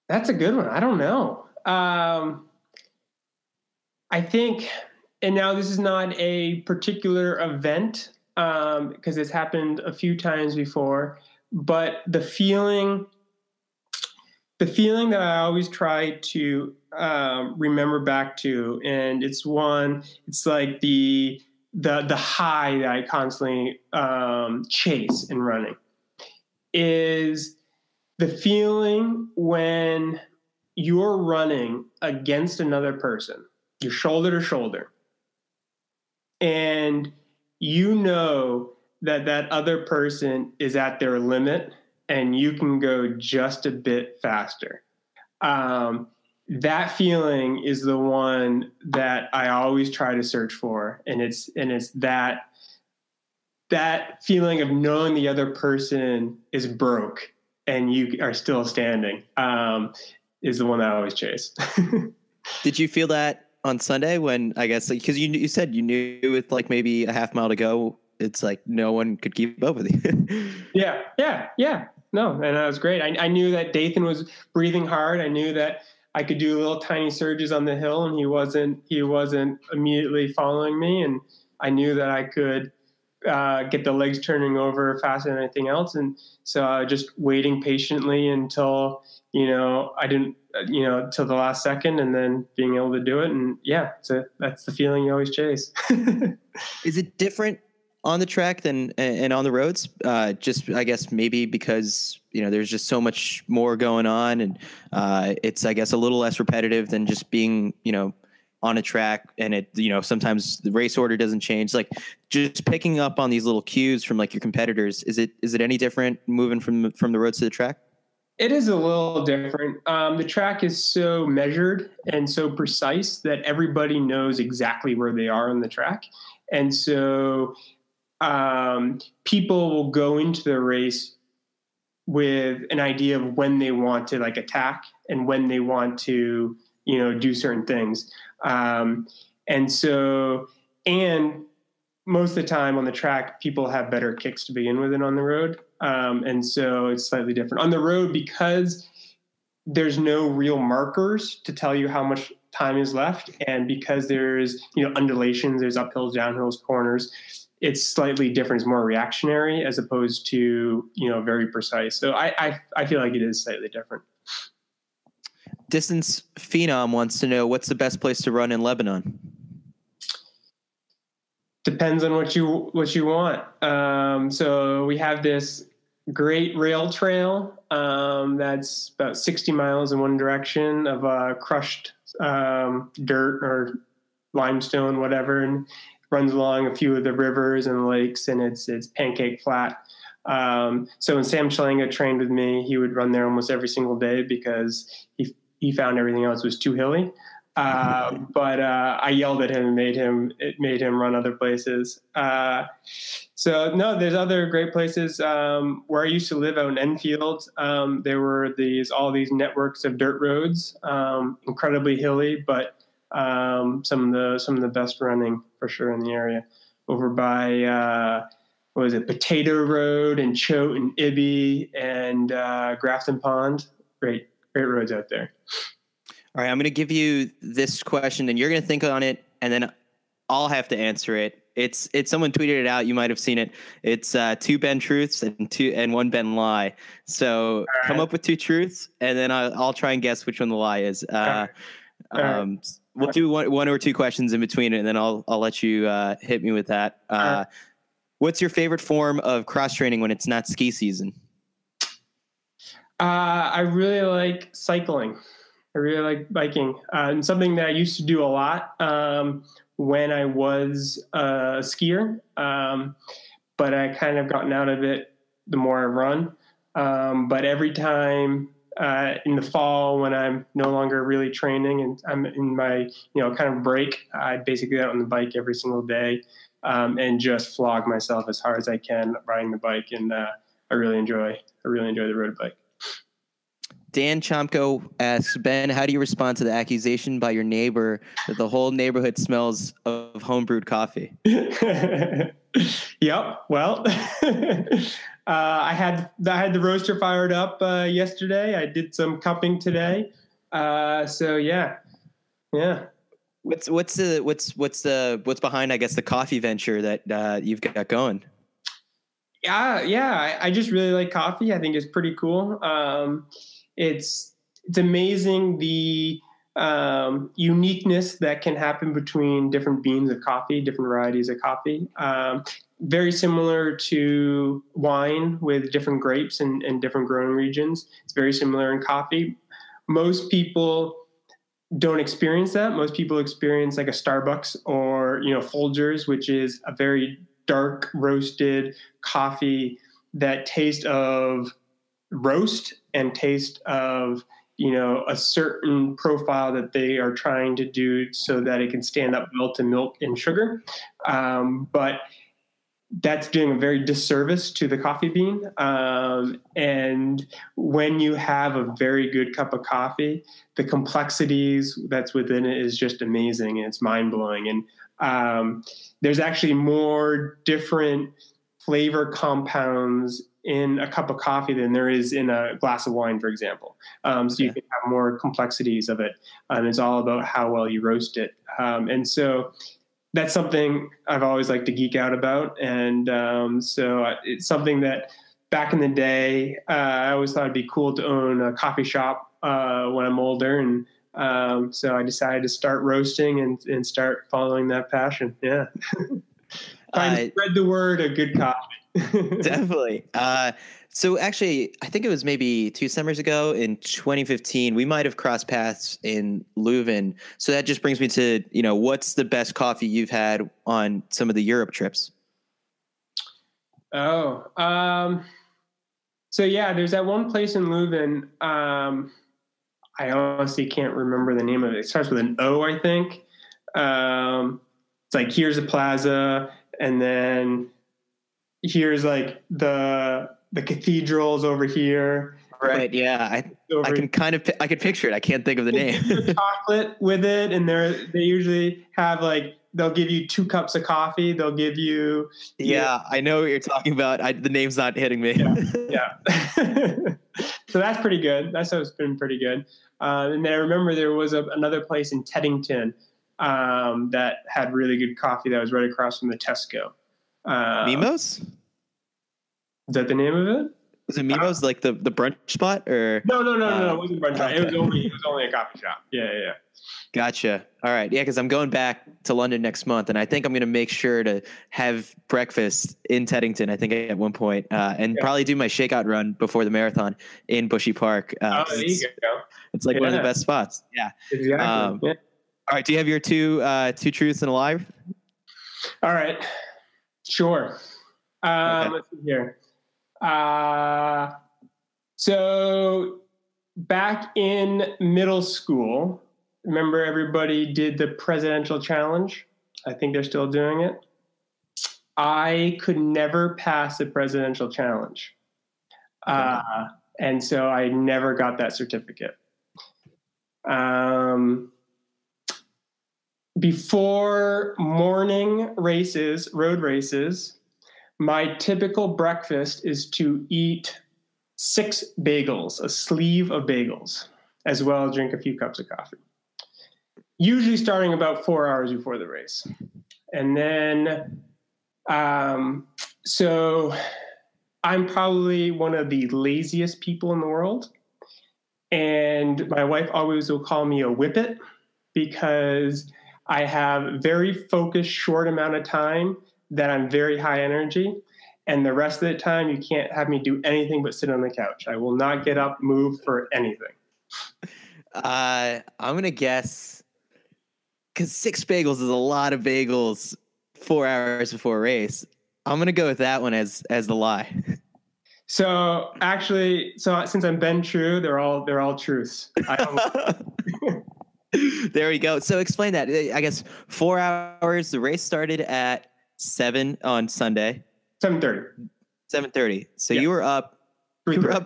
That's a good one. I don't know. Um, I think, and now this is not a particular event um, because it's happened a few times before, but the feeling, the feeling that I always try to um, remember back to, and it's one, it's like the the the high that I constantly um, chase in running, is the feeling when you're running against another person, you're shoulder to shoulder, and you know that that other person is at their limit and you can go just a bit faster. Um, that feeling is the one that I always try to search for. And it's, and it's that, that feeling of knowing the other person is broke and you are still standing, um, is the one that I always chase.
Did you feel that on Sunday when, I guess, because like, you you said you knew with like maybe a half mile to go, it's like no one could keep up with you?
yeah, yeah, yeah. No, and that was great. I, I knew that Dathan was breathing hard. I knew that I could do little tiny surges on the hill, and he wasn't he wasn't immediately following me. And I knew that I could uh, get the legs turning over faster than anything else. And so uh, just waiting patiently until, you know, I didn't, you know, till the last second, and then being able to do it. And yeah, so that's the feeling you always chase.
Is it different on the track than and on the roads? Uh, just, I guess, maybe because, you know, there's just so much more going on, and uh, it's, I guess, a little less repetitive than just being, you know, on a track, and it, you know, sometimes the race order doesn't change. Like just picking up on these little cues from like your competitors. Is it, is it any different moving from, from the roads to the track?
It is a little different. Um, the track is so measured and so precise that everybody knows exactly where they are on the track. And so um, people will go into the race with an idea of when they want to like attack and when they want to, you know, do certain things. Um, and so, and most of the time on the track, people have better kicks to begin with than on the road. Um, and so it's slightly different on the road because there's no real markers to tell you how much time is left. And because there's, you know, undulations, there's uphills, downhills, corners, it's slightly different. It's more reactionary as opposed to, you know, very precise. So I, I, I feel like it is slightly different.
Distance Phenom wants to know, what's the best place to run in Lebanon?
Depends on what you what you want. Um, so we have this great rail trail um, that's about sixty miles in one direction of uh, crushed um, dirt or limestone, whatever, and runs along a few of the rivers and lakes, and it's it's pancake flat. Um, so when Sam Chalanga trained with me, he would run there almost every single day because he he found everything else was too hilly. Uh, but uh, I yelled at him and made him it made him run other places. Uh, so no, there's other great places. Um, where I used to live out in Enfield, um, there were these all these networks of dirt roads, um, incredibly hilly, but um, some of the some of the best running for sure in the area. Over by uh, what was it, Potato Road and Choate and Ibby and uh, Grafton Pond. Great, great roads out there.
All right, I'm going to give you this question, and you're going to think on it, and then I'll have to answer it. It's it's someone tweeted it out. You might have seen it. It's uh, two Ben truths and two and one Ben lie. So right. Come up with two truths, and then I'll, I'll try and guess which one the lie is. Uh, right. um, right. We'll do one, one or two questions in between it, and then I'll I'll let you uh, hit me with that. Uh, right. What's your favorite form of cross training when it's not ski season?
Uh, I really like cycling. I really like biking, uh, and something that I used to do a lot um, when I was a skier. Um, but I kind of gotten out of it the more I run. Um, but every time uh, in the fall when I'm no longer really training and I'm in my, you know, kind of break, I basically get out on the bike every single day um, and just flog myself as hard as I can riding the bike. And uh, I really enjoy, I really enjoy the road bike.
Dan Chomko asks, Ben, how do you respond to the accusation by your neighbor that the whole neighborhood smells of homebrewed coffee?
Yep. Well, uh, I had I had the roaster fired up uh, yesterday. I did some cupping today. Uh, so yeah, yeah.
What's what's the what's what's the what's behind, I guess, the coffee venture that uh, you've got going?
Yeah, yeah. I, I just really like coffee. I think it's pretty cool. Um, it's it's amazing the um, uniqueness that can happen between different beans of coffee, different varieties of coffee. Um, very similar to wine with different grapes and, and different growing regions. It's very similar in coffee. Most people don't experience that. Most people experience like a Starbucks or, you know, Folgers, which is a very dark roasted coffee that taste of roast and taste of, you know, a certain profile that they are trying to do so that it can stand up well to milk and sugar. Um, but that's doing a very disservice to the coffee bean. Um, and when you have a very good cup of coffee, the complexities that's within it is just amazing and it's mind blowing. And um, there's actually more different flavor compounds in a cup of coffee than there is in a glass of wine, for example. Um, so okay. You can have more complexities of it. And it's all about how well you roast it. Um, and so that's something I've always liked to geek out about. And um, so it's something that back in the day, uh, I always thought it'd be cool to own a coffee shop uh, when I'm older. And um, so I decided to start roasting and, and start following that passion. Yeah. Trying to uh, spread the word of good coffee.
Definitely. Uh, so actually, I think it was maybe two summers ago in twenty fifteen, we might have crossed paths in Leuven. So that just brings me to, you know, what's the best coffee you've had on some of the Europe trips?
Oh, um, so yeah, there's that one place in Leuven. Um, I honestly can't remember the name of it. It starts with an O, I think. Um, it's like, here's a plaza. And then here's like the the cathedrals over here.
Right. Yeah. I I can kind of I could picture it. I can't think of the name.
Chocolate with it, and they're they usually have like they'll give you two cups of coffee. They'll give you.
Yeah, know, I know what you're talking about. I, the name's not hitting me.
Yeah. yeah. So that's pretty good. That's what's been pretty good. Uh, and then I remember there was a, another place in Teddington um, that had really good coffee that was right across from the Tesco. Uh,
Mimos?
Is that the name of it?
Was it Mimos, uh, like the, the brunch spot, or?
No, no, no, uh, no, no. It wasn't a brunch spot. Okay. It was only it was only a coffee shop. Yeah, yeah, yeah.
Gotcha. All right. Yeah, because I'm going back to London next month, and I think I'm going to make sure to have breakfast in Teddington, I think at one point, uh, and yeah. probably do my shakeout run before the marathon in Bushy Park. Uh,
oh, there you go.
It's like yeah. one of the best spots. Yeah.
Exactly. Um, yeah.
All right. Do you have your two uh, two truths and a lie?
All right. Sure. Um, okay. Let's see here. Uh, so back in middle school, remember everybody did the presidential challenge? I think they're still doing it. I could never pass the presidential challenge. Okay. Uh, and so I never got that certificate. Um, before morning races, road races, my typical breakfast is to eat six bagels, a sleeve of bagels, as well as drink a few cups of coffee. Usually starting about four hours before the race. And then, um, so I'm probably one of the laziest people in the world. And my wife always will call me a whippet because I have very focused, short amount of time that I'm very high energy. And the rest of the time, you can't have me do anything but sit on the couch. I will not get up, move for anything.
Uh, I'm going to guess, because six bagels is a lot of bagels four hours before a race. I'm going to go with that one as as the lie.
So actually, so since I'm Ben True, they're all they're all truths. I
There we go. So explain that. I guess four hours. The race started at seven on Sunday.
seven thirty.
seven thirty. So yeah. you were up. You were up at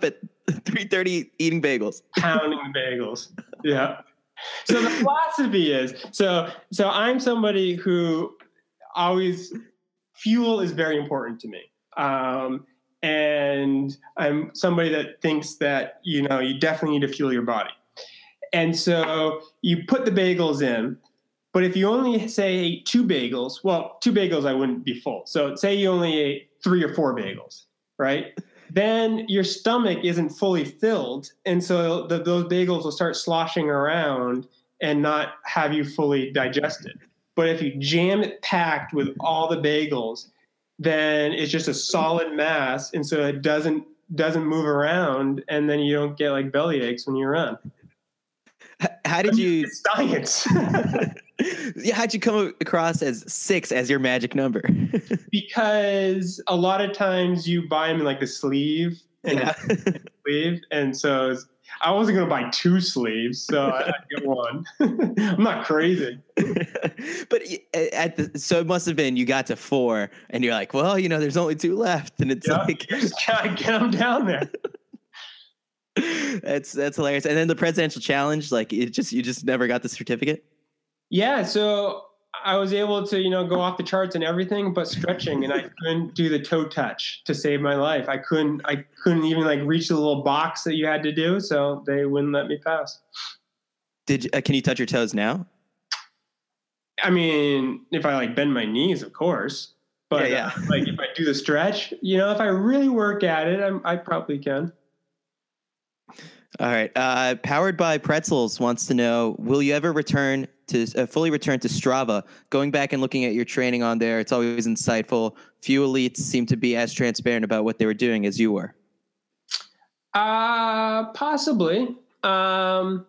three thirty eating bagels.
Pounding the bagels. Yeah. So the philosophy is, so so I'm somebody who always, fuel is very important to me. Um, and I'm somebody that thinks that, you know, you definitely need to fuel your body. And so you put the bagels in, but if you only say ate two bagels, well, two bagels, I wouldn't be full. So say you only ate three or four bagels, right? Then your stomach isn't fully filled. And so the, those bagels will start sloshing around and not have you fully digested. But if you jam it packed with all the bagels, then it's just a solid mass. And so it doesn't, doesn't move around. And then you don't get like belly aches when you run.
How did
I mean,
you
it's science?
Yeah, how'd you come across as six as your magic number?
Because a lot of times you buy them in like the sleeve and
Yeah.
sleeve, and so it's, I wasn't gonna buy two sleeves, so I, I get one. I'm not crazy.
But at the so it must have been you got to four, and you're like, well, you know, there's only two left, and it's
Yeah,
like
you just gotta get them down there.
that's that's hilarious. And then the presidential challenge, like it just you just never got the certificate.
Yeah, so I was able to, you know, go off the charts and everything, but stretching, and I couldn't do the toe touch to save my life. I couldn't, I couldn't even like reach the little box that you had to do, so they wouldn't let me pass.
Did uh, can you touch your toes now?
I mean, if I like bend my knees, of course, but
Yeah, yeah.
Uh, like if I do the stretch, you know, if I really work at it, I'm, I probably can.
All right. Uh, Powered by Pretzels wants to know, will you ever return to uh, fully return to Strava? Going back and looking at your training on there, it's always insightful. Few elites seem to be as transparent about what they were doing as you were.
Uh, possibly. Um,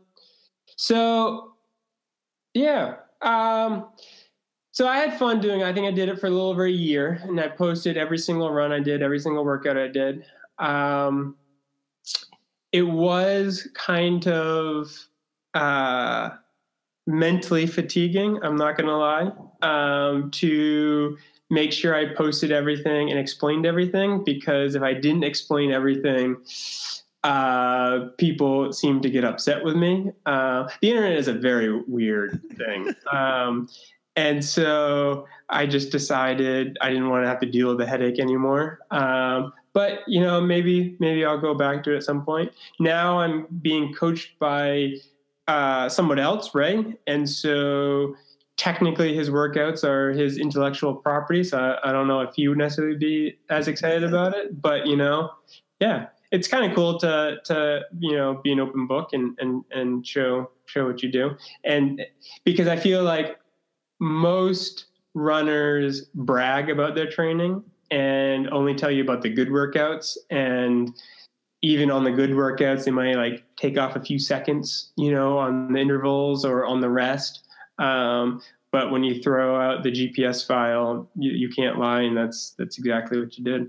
so yeah. Um, so I had fun doing it. I think I did it for a little over a year, and I posted every single run I did, every single workout I did. Um, it was kind of, uh, mentally fatiguing, I'm not going to lie, um, to make sure I posted everything and explained everything, because if I didn't explain everything, uh, people seem to get upset with me. Uh, the internet is a very weird thing. Um, and so I just decided I didn't want to have to deal with the headache anymore. Um, but, you know, maybe, maybe I'll go back to it at some point. Now I'm being coached by uh, someone else, right? And so technically his workouts are his intellectual property. So I, I don't know if he would necessarily be as excited about it, but, you know, yeah, it's kind of cool to, to, you know, be an open book and, and, and show, show what you do. And because I feel like most runners brag about their training and only tell you about the good workouts, and even on the good workouts, they might like take off a few seconds, you know, on the intervals or on the rest. Um, but when you throw out the G P S file, you, you can't lie. And that's, that's exactly what you did.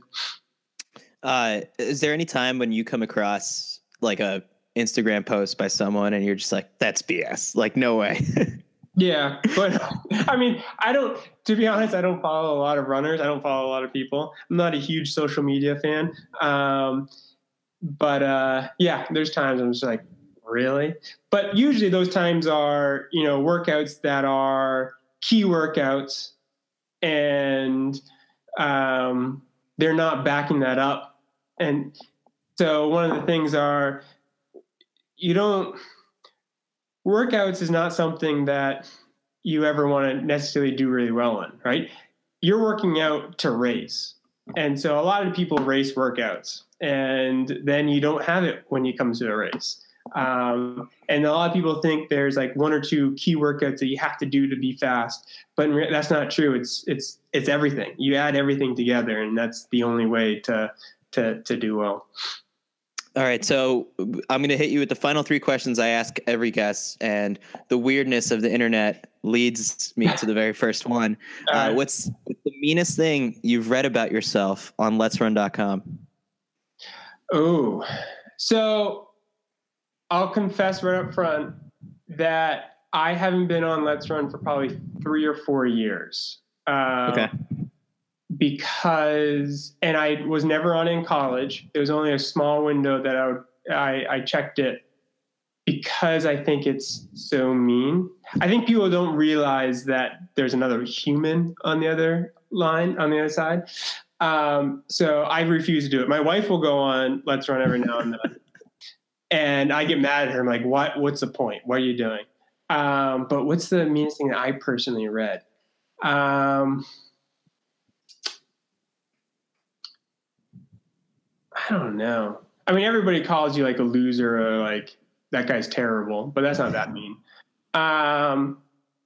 Uh, is there any time when you come across like a Instagram post by someone and you're just like, that's B S, like, no way?
Yeah. But I mean, I don't, to be honest, I don't follow a lot of runners. I don't follow a lot of people. I'm not a huge social media fan. Um, But uh, yeah, there's times I'm just like, really? But usually those times are, you know, workouts that are key workouts, and um, they're not backing that up. And so one of the things are, you don't, workouts is not something that you ever want to necessarily do really well in, right? You're working out to race. And so a lot of people race workouts, and then you don't have it when you come to a race. Um, and a lot of people think there's like one or two key workouts that you have to do to be fast, but that's not true. It's, it's, it's everything. You add everything together, and that's the only way to, to, to do well.
All right. So I'm going to hit you with the final three questions I ask every guest, and the weirdness of the internet leads me to the very first one. Uh,
right.
What's the meanest thing you've read about yourself on let's run dot com?
Oh, so I'll confess right up front that I haven't been on Let's Run for probably three or four years. Um,
Okay.
Because, and I was never on in college. It was only a small window that I would I, I checked it because I think it's so mean. I think people don't realize that there's another human on the other line, on the other side. Um, so I refuse to do it. My wife will go on Let's Run every now and then. And I get mad at her. I'm like, what, what's the point? What are you doing? Um, but what's the meanest thing that I personally read? Um, I don't know. I mean, everybody calls you like a loser or like that guy's terrible, but that's not that mean. Um,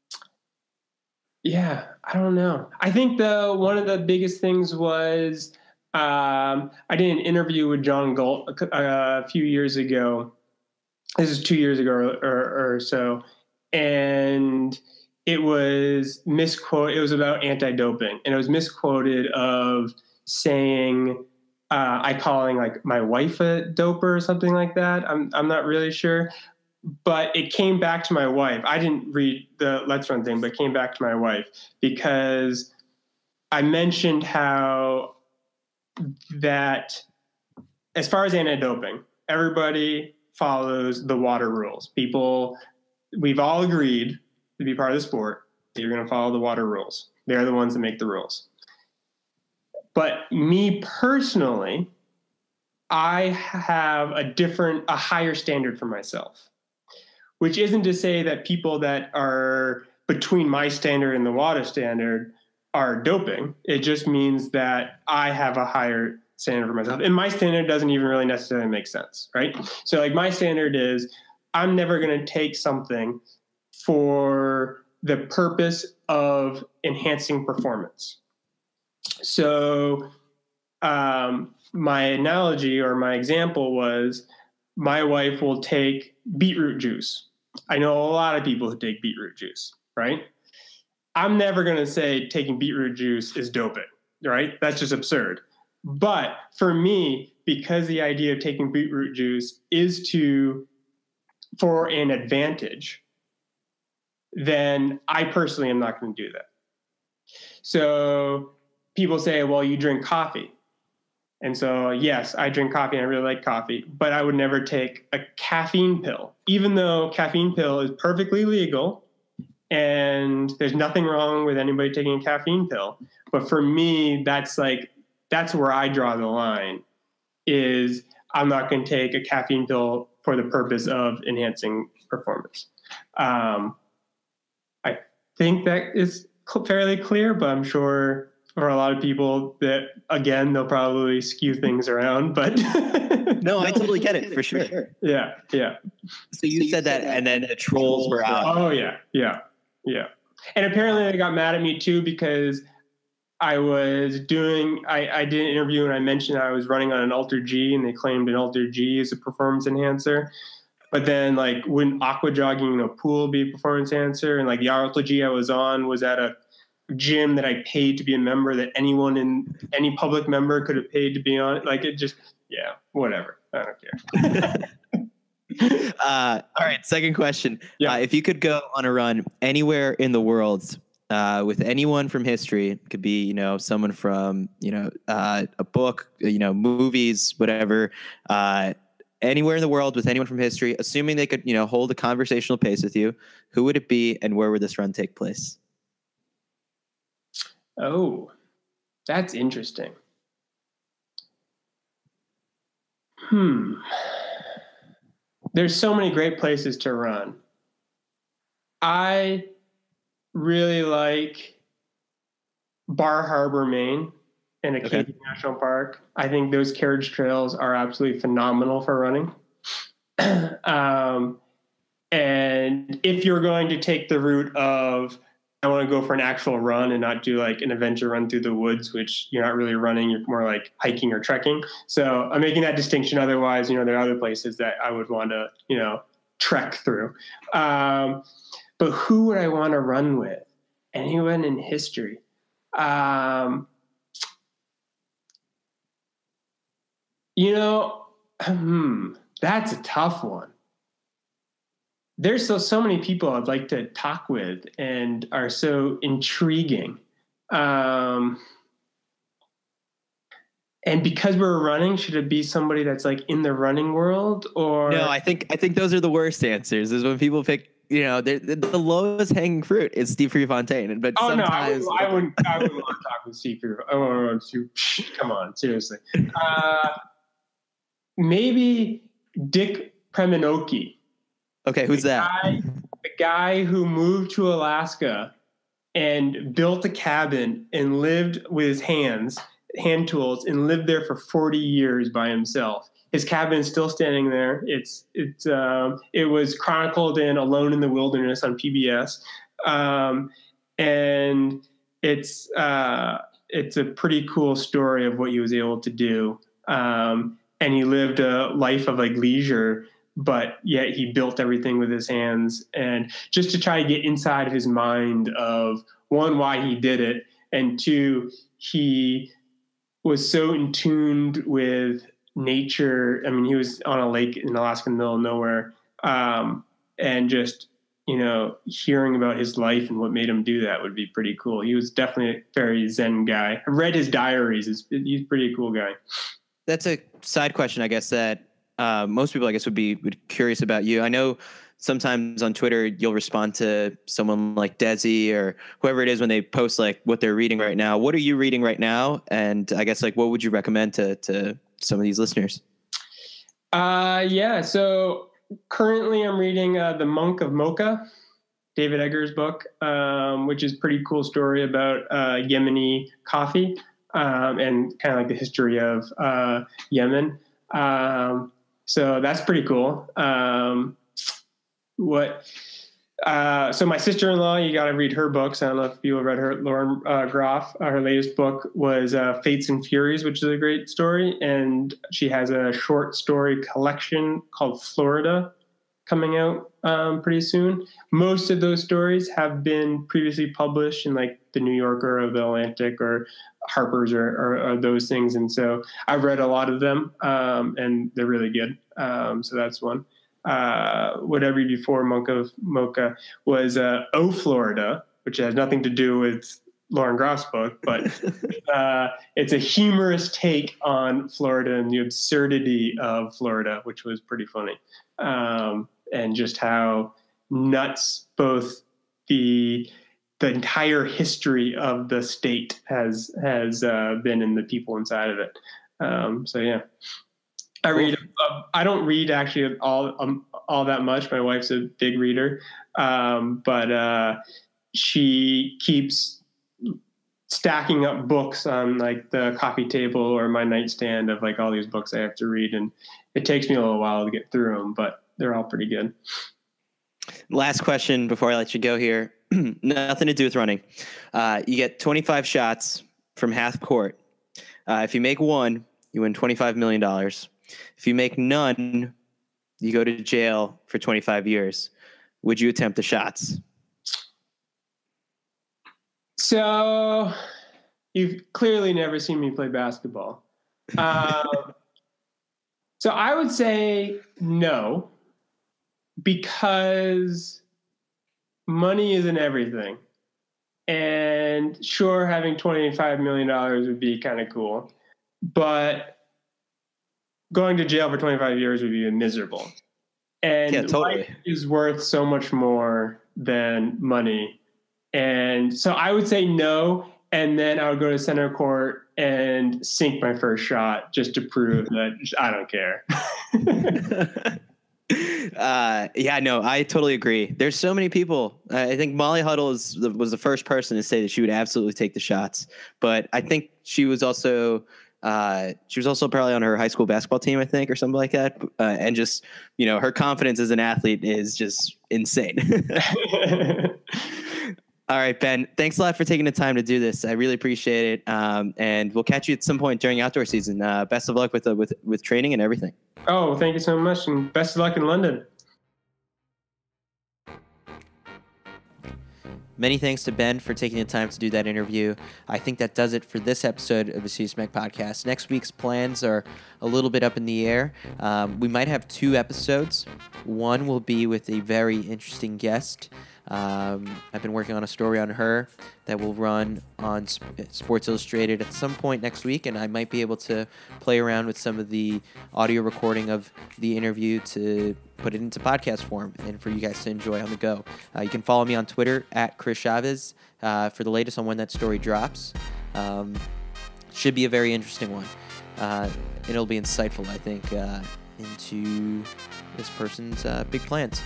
yeah, I don't know. I think though, one of the biggest things was, um, I did an interview with John Galt a, a few years ago. This is two years ago or, or, or so. And it was misquoted. It was about anti-doping. And it was misquoted of saying, uh, I calling like my wife a doper or something like that. I'm, I'm not really sure. But it came back to my wife. I didn't read the Let's Run thing, but it came back to my wife because I mentioned how that as far as anti-doping, everybody follows the water rules. People, we've all agreed to be part of the sport that you're going to follow the water rules. They're the ones that make the rules. But me personally, I have a different, a higher standard for myself, which isn't to say that people that are between my standard and the water standard are doping. It just means that I have a higher standard for myself. And my standard doesn't even really necessarily make sense, right? So like my standard is I'm never going to take something for the purpose of enhancing performance. So um, my analogy or my example was my wife will take beetroot juice. I know a lot of people who take beetroot juice, right? I'm never going to say taking beetroot juice is doping, right? That's just absurd. But for me, because the idea of taking beetroot juice is to, for an advantage, then I personally am not going to do that. So people say, well, you drink coffee. And so, yes, I drink coffee and I really like coffee, but I would never take a caffeine pill, even though caffeine pill is perfectly legal and there's nothing wrong with anybody taking a caffeine pill. But for me, that's like, that's where I draw the line is I'm not going to take a caffeine pill for the purpose of enhancing performance. Um, I think that is fairly clear, but I'm sure for a lot of people that, again, they'll probably skew things around, but
no, I totally get it for sure.
Yeah. Yeah.
So you, so you said, said that, that and then the trolls were out.
Oh yeah. Yeah. Yeah. And apparently they got mad at me too, because I was doing, I, I did an interview and I mentioned I was running on an Alter G and they claimed an Alter G is a performance enhancer. But then like wouldn't aqua jogging in a pool be a performance enhancer? And like the Alter G I was on was at a gym that I paid to be a member that anyone in any public member could have paid to be on. Like it just, yeah, whatever. I don't care.
uh, all right. Second question.
Yeah.
Uh, if you could go on a run anywhere in the world, Uh, with anyone from history, it could be, you know, someone from, you know, uh, a book, you know, movies, whatever, uh, anywhere in the world with anyone from history, assuming they could, you know, hold a conversational pace with you, who would it be and where would this run take place?
Oh, that's interesting. Hmm. There's so many great places to run. I really like Bar Harbor, Maine, and Acadia okay. National Park. I think those carriage trails are absolutely phenomenal for running. um, and if you're going to take the route of, I want to go for an actual run and not do like an adventure run through the woods, which you're not really running, you're more like hiking or trekking. So I'm making that distinction. Otherwise, you know, there are other places that I would want to, you know, trek through. Um, But who would I want to run with? Anyone in history? Um, you know, hmm, that's a tough one. There's so, so many people I'd like to talk with and are so intriguing. Um, And because we're running, should it be somebody that's like in the running world or?
No, I think I think those are the worst answers. Is when people pick, you know, the, the lowest hanging fruit is Steve Prefontaine. But
oh
sometimes
no, I wouldn't. I wouldn't, I wouldn't want to talk with Steve Prefontaine. I wouldn't want to. Come on, seriously. Uh, maybe Dick Preminocchi.
Okay, who's
the
that?
Guy, the guy who moved to Alaska and built a cabin and lived with his hands. hand tools and lived there for forty years by himself. His cabin is still standing there. It's it's um, it was chronicled in Alone in the Wilderness on P B S, um, and it's uh, it's a pretty cool story of what he was able to do. Um, and he lived a life of like leisure, but yet he built everything with his hands. And just to try to get inside of his mind of one, why he did it, and two, he was so in tune with nature. I mean, he was on a lake in Alaska in the middle of nowhere, um, and just, you know, hearing about his life and what made him do that would be pretty cool. He was definitely a very Zen guy. I read his diaries. He's, he's a pretty cool guy.
That's a side question, I guess, that uh, most people, I guess, would be would curious about you. I know sometimes on Twitter, you'll respond to someone like Desi or whoever it is when they post like what they're reading right now. What are you reading right now? And I guess like, what would you recommend to, to some of these listeners?
Uh, yeah. So currently I'm reading uh, The Monk of Mocha, David Eggers' book, um, which is a pretty cool story about uh, Yemeni coffee um, and kind of like the history of uh, Yemen. Um, so that's pretty cool. Um, What? Uh, so my sister-in-law, you got to read her books. I don't know if you have read her. Lauren uh, Groff. Uh, her latest book was uh, Fates and Furies, which is a great story, and she has a short story collection called Florida coming out um, pretty soon. Most of those stories have been previously published in like the New Yorker or the Atlantic or Harper's or, or, or those things, and so I've read a lot of them, um, and they're really good. Um, so that's one. Uh, what I read before Monk of Mocha was uh, Oh, Florida, which has nothing to do with Lauren Groff's book, but uh, it's a humorous take on Florida and the absurdity of Florida, which was pretty funny. Um, and just how nuts both the the entire history of the state has has uh, been in the people inside of it. Um, so yeah. I read. Uh, I don't read actually all um, all that much. My wife's a big reader, um, but uh, she keeps stacking up books on like the coffee table or my nightstand of like all these books I have to read, and it takes me a little while to get through them, but they're all pretty good.
Last question before I let you go here. Nothing to do with running. Uh, you get twenty-five shots from half court. Uh, if you make one, you win twenty-five million dollars. If you make none, you go to jail for twenty-five years. Would you attempt the shots?
So you've clearly never seen me play basketball. Um, so I would say no, because money isn't everything. And sure, having twenty-five million dollars would be kind of cool, but going to jail for twenty-five years would be miserable. And
yeah, totally.
Life is worth so much more than money. And so I would say no. And then I would go to center court and sink my first shot just to prove that I don't care.
uh, yeah, no, I totally agree. There's so many people. Uh, I think Molly Huddle is, was the first person to say that she would absolutely take the shots. But I think she was also... Uh, she was also probably on her high school basketball team, I think, or something like that. Uh, and just, you know, her confidence as an athlete is just insane. All right, Ben, thanks a lot for taking the time to do this. I really appreciate it. Um, and we'll catch you at some point during outdoor season. Uh, best of luck with, uh, with, with training and everything.
Oh, thank you so much. And best of luck in London.
Many thanks to Ben for taking the time to do that interview. I think that does it for this episode of the Serious Mac Podcast. Next week's plans are a little bit up in the air. Um, we might have two episodes. One will be with a very interesting guest. Um, I've been working on a story on her that will run on Sp- Sports Illustrated at some point next week, and I might be able to play around with some of the audio recording of the interview to put it into podcast form and for you guys to enjoy on the go. Uh, you can follow me on Twitter at Chris Chavez uh, for the latest on when that story drops. Um, should be a very interesting one. Uh, it'll be insightful, I think, uh, into this person's uh, big plans.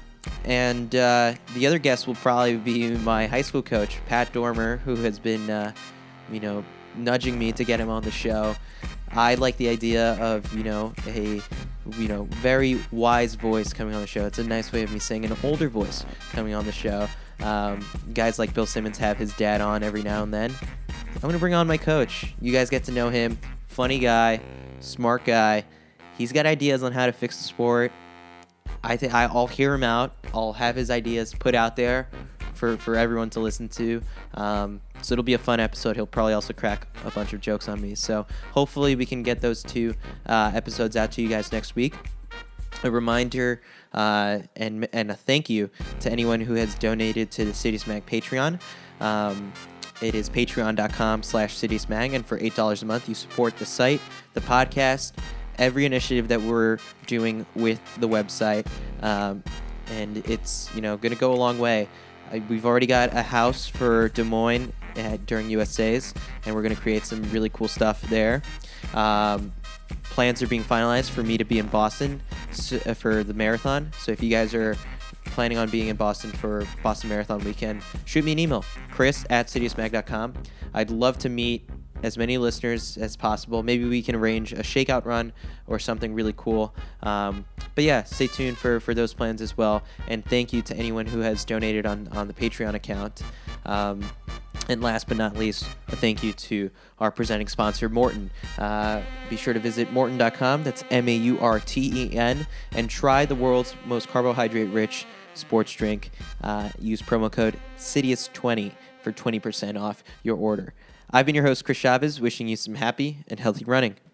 And uh, the other guest will probably be my high school coach, Pat Dormer, who has been, uh, you know, nudging me to get him on the show. I like the idea of, you know, a, you know, very wise voice coming on the show. It's a nice way of me saying an older voice coming on the show. Um, guys like Bill Simmons have his dad on every now and then. I'm going to bring on my coach. You guys get to know him. Funny guy, smart guy. He's got ideas on how to fix the sport. I think I'll hear him out. I'll have his ideas put out there for, for everyone to listen to. Um, so it'll be a fun episode. He'll probably also crack a bunch of jokes on me. So hopefully we can get those two uh, episodes out to you guys next week. A reminder uh, and and a thank you to anyone who has donated to the Citius Mag Patreon. Um, it is patreon.com slash Citius Mag, and for eight dollars a month, you support the site, the podcast, every initiative that we're doing with the website, um, and it's, you know, going to go a long way. I, we've already got a house for Des Moines at, during U S A's, and we're going to create some really cool stuff there. Um, plans are being finalized for me to be in Boston so, uh, for the marathon. So if you guys are planning on being in Boston for Boston Marathon weekend, shoot me an email, chris at citius mag dot com. I'd love to meet as many listeners as possible. Maybe we can arrange a shakeout run or something really cool. Um, but yeah, stay tuned for, for those plans as well. And thank you to anyone who has donated on, on the Patreon account. Um, and last but not least, a thank you to our presenting sponsor, Maurten. Uh, be sure to visit Maurten dot com. That's M A U R T E N. And try the world's most carbohydrate-rich sports drink. Uh, use promo code Citius twenty for twenty percent off your order. I've been your host, Chris Chavez, wishing you some happy and healthy running.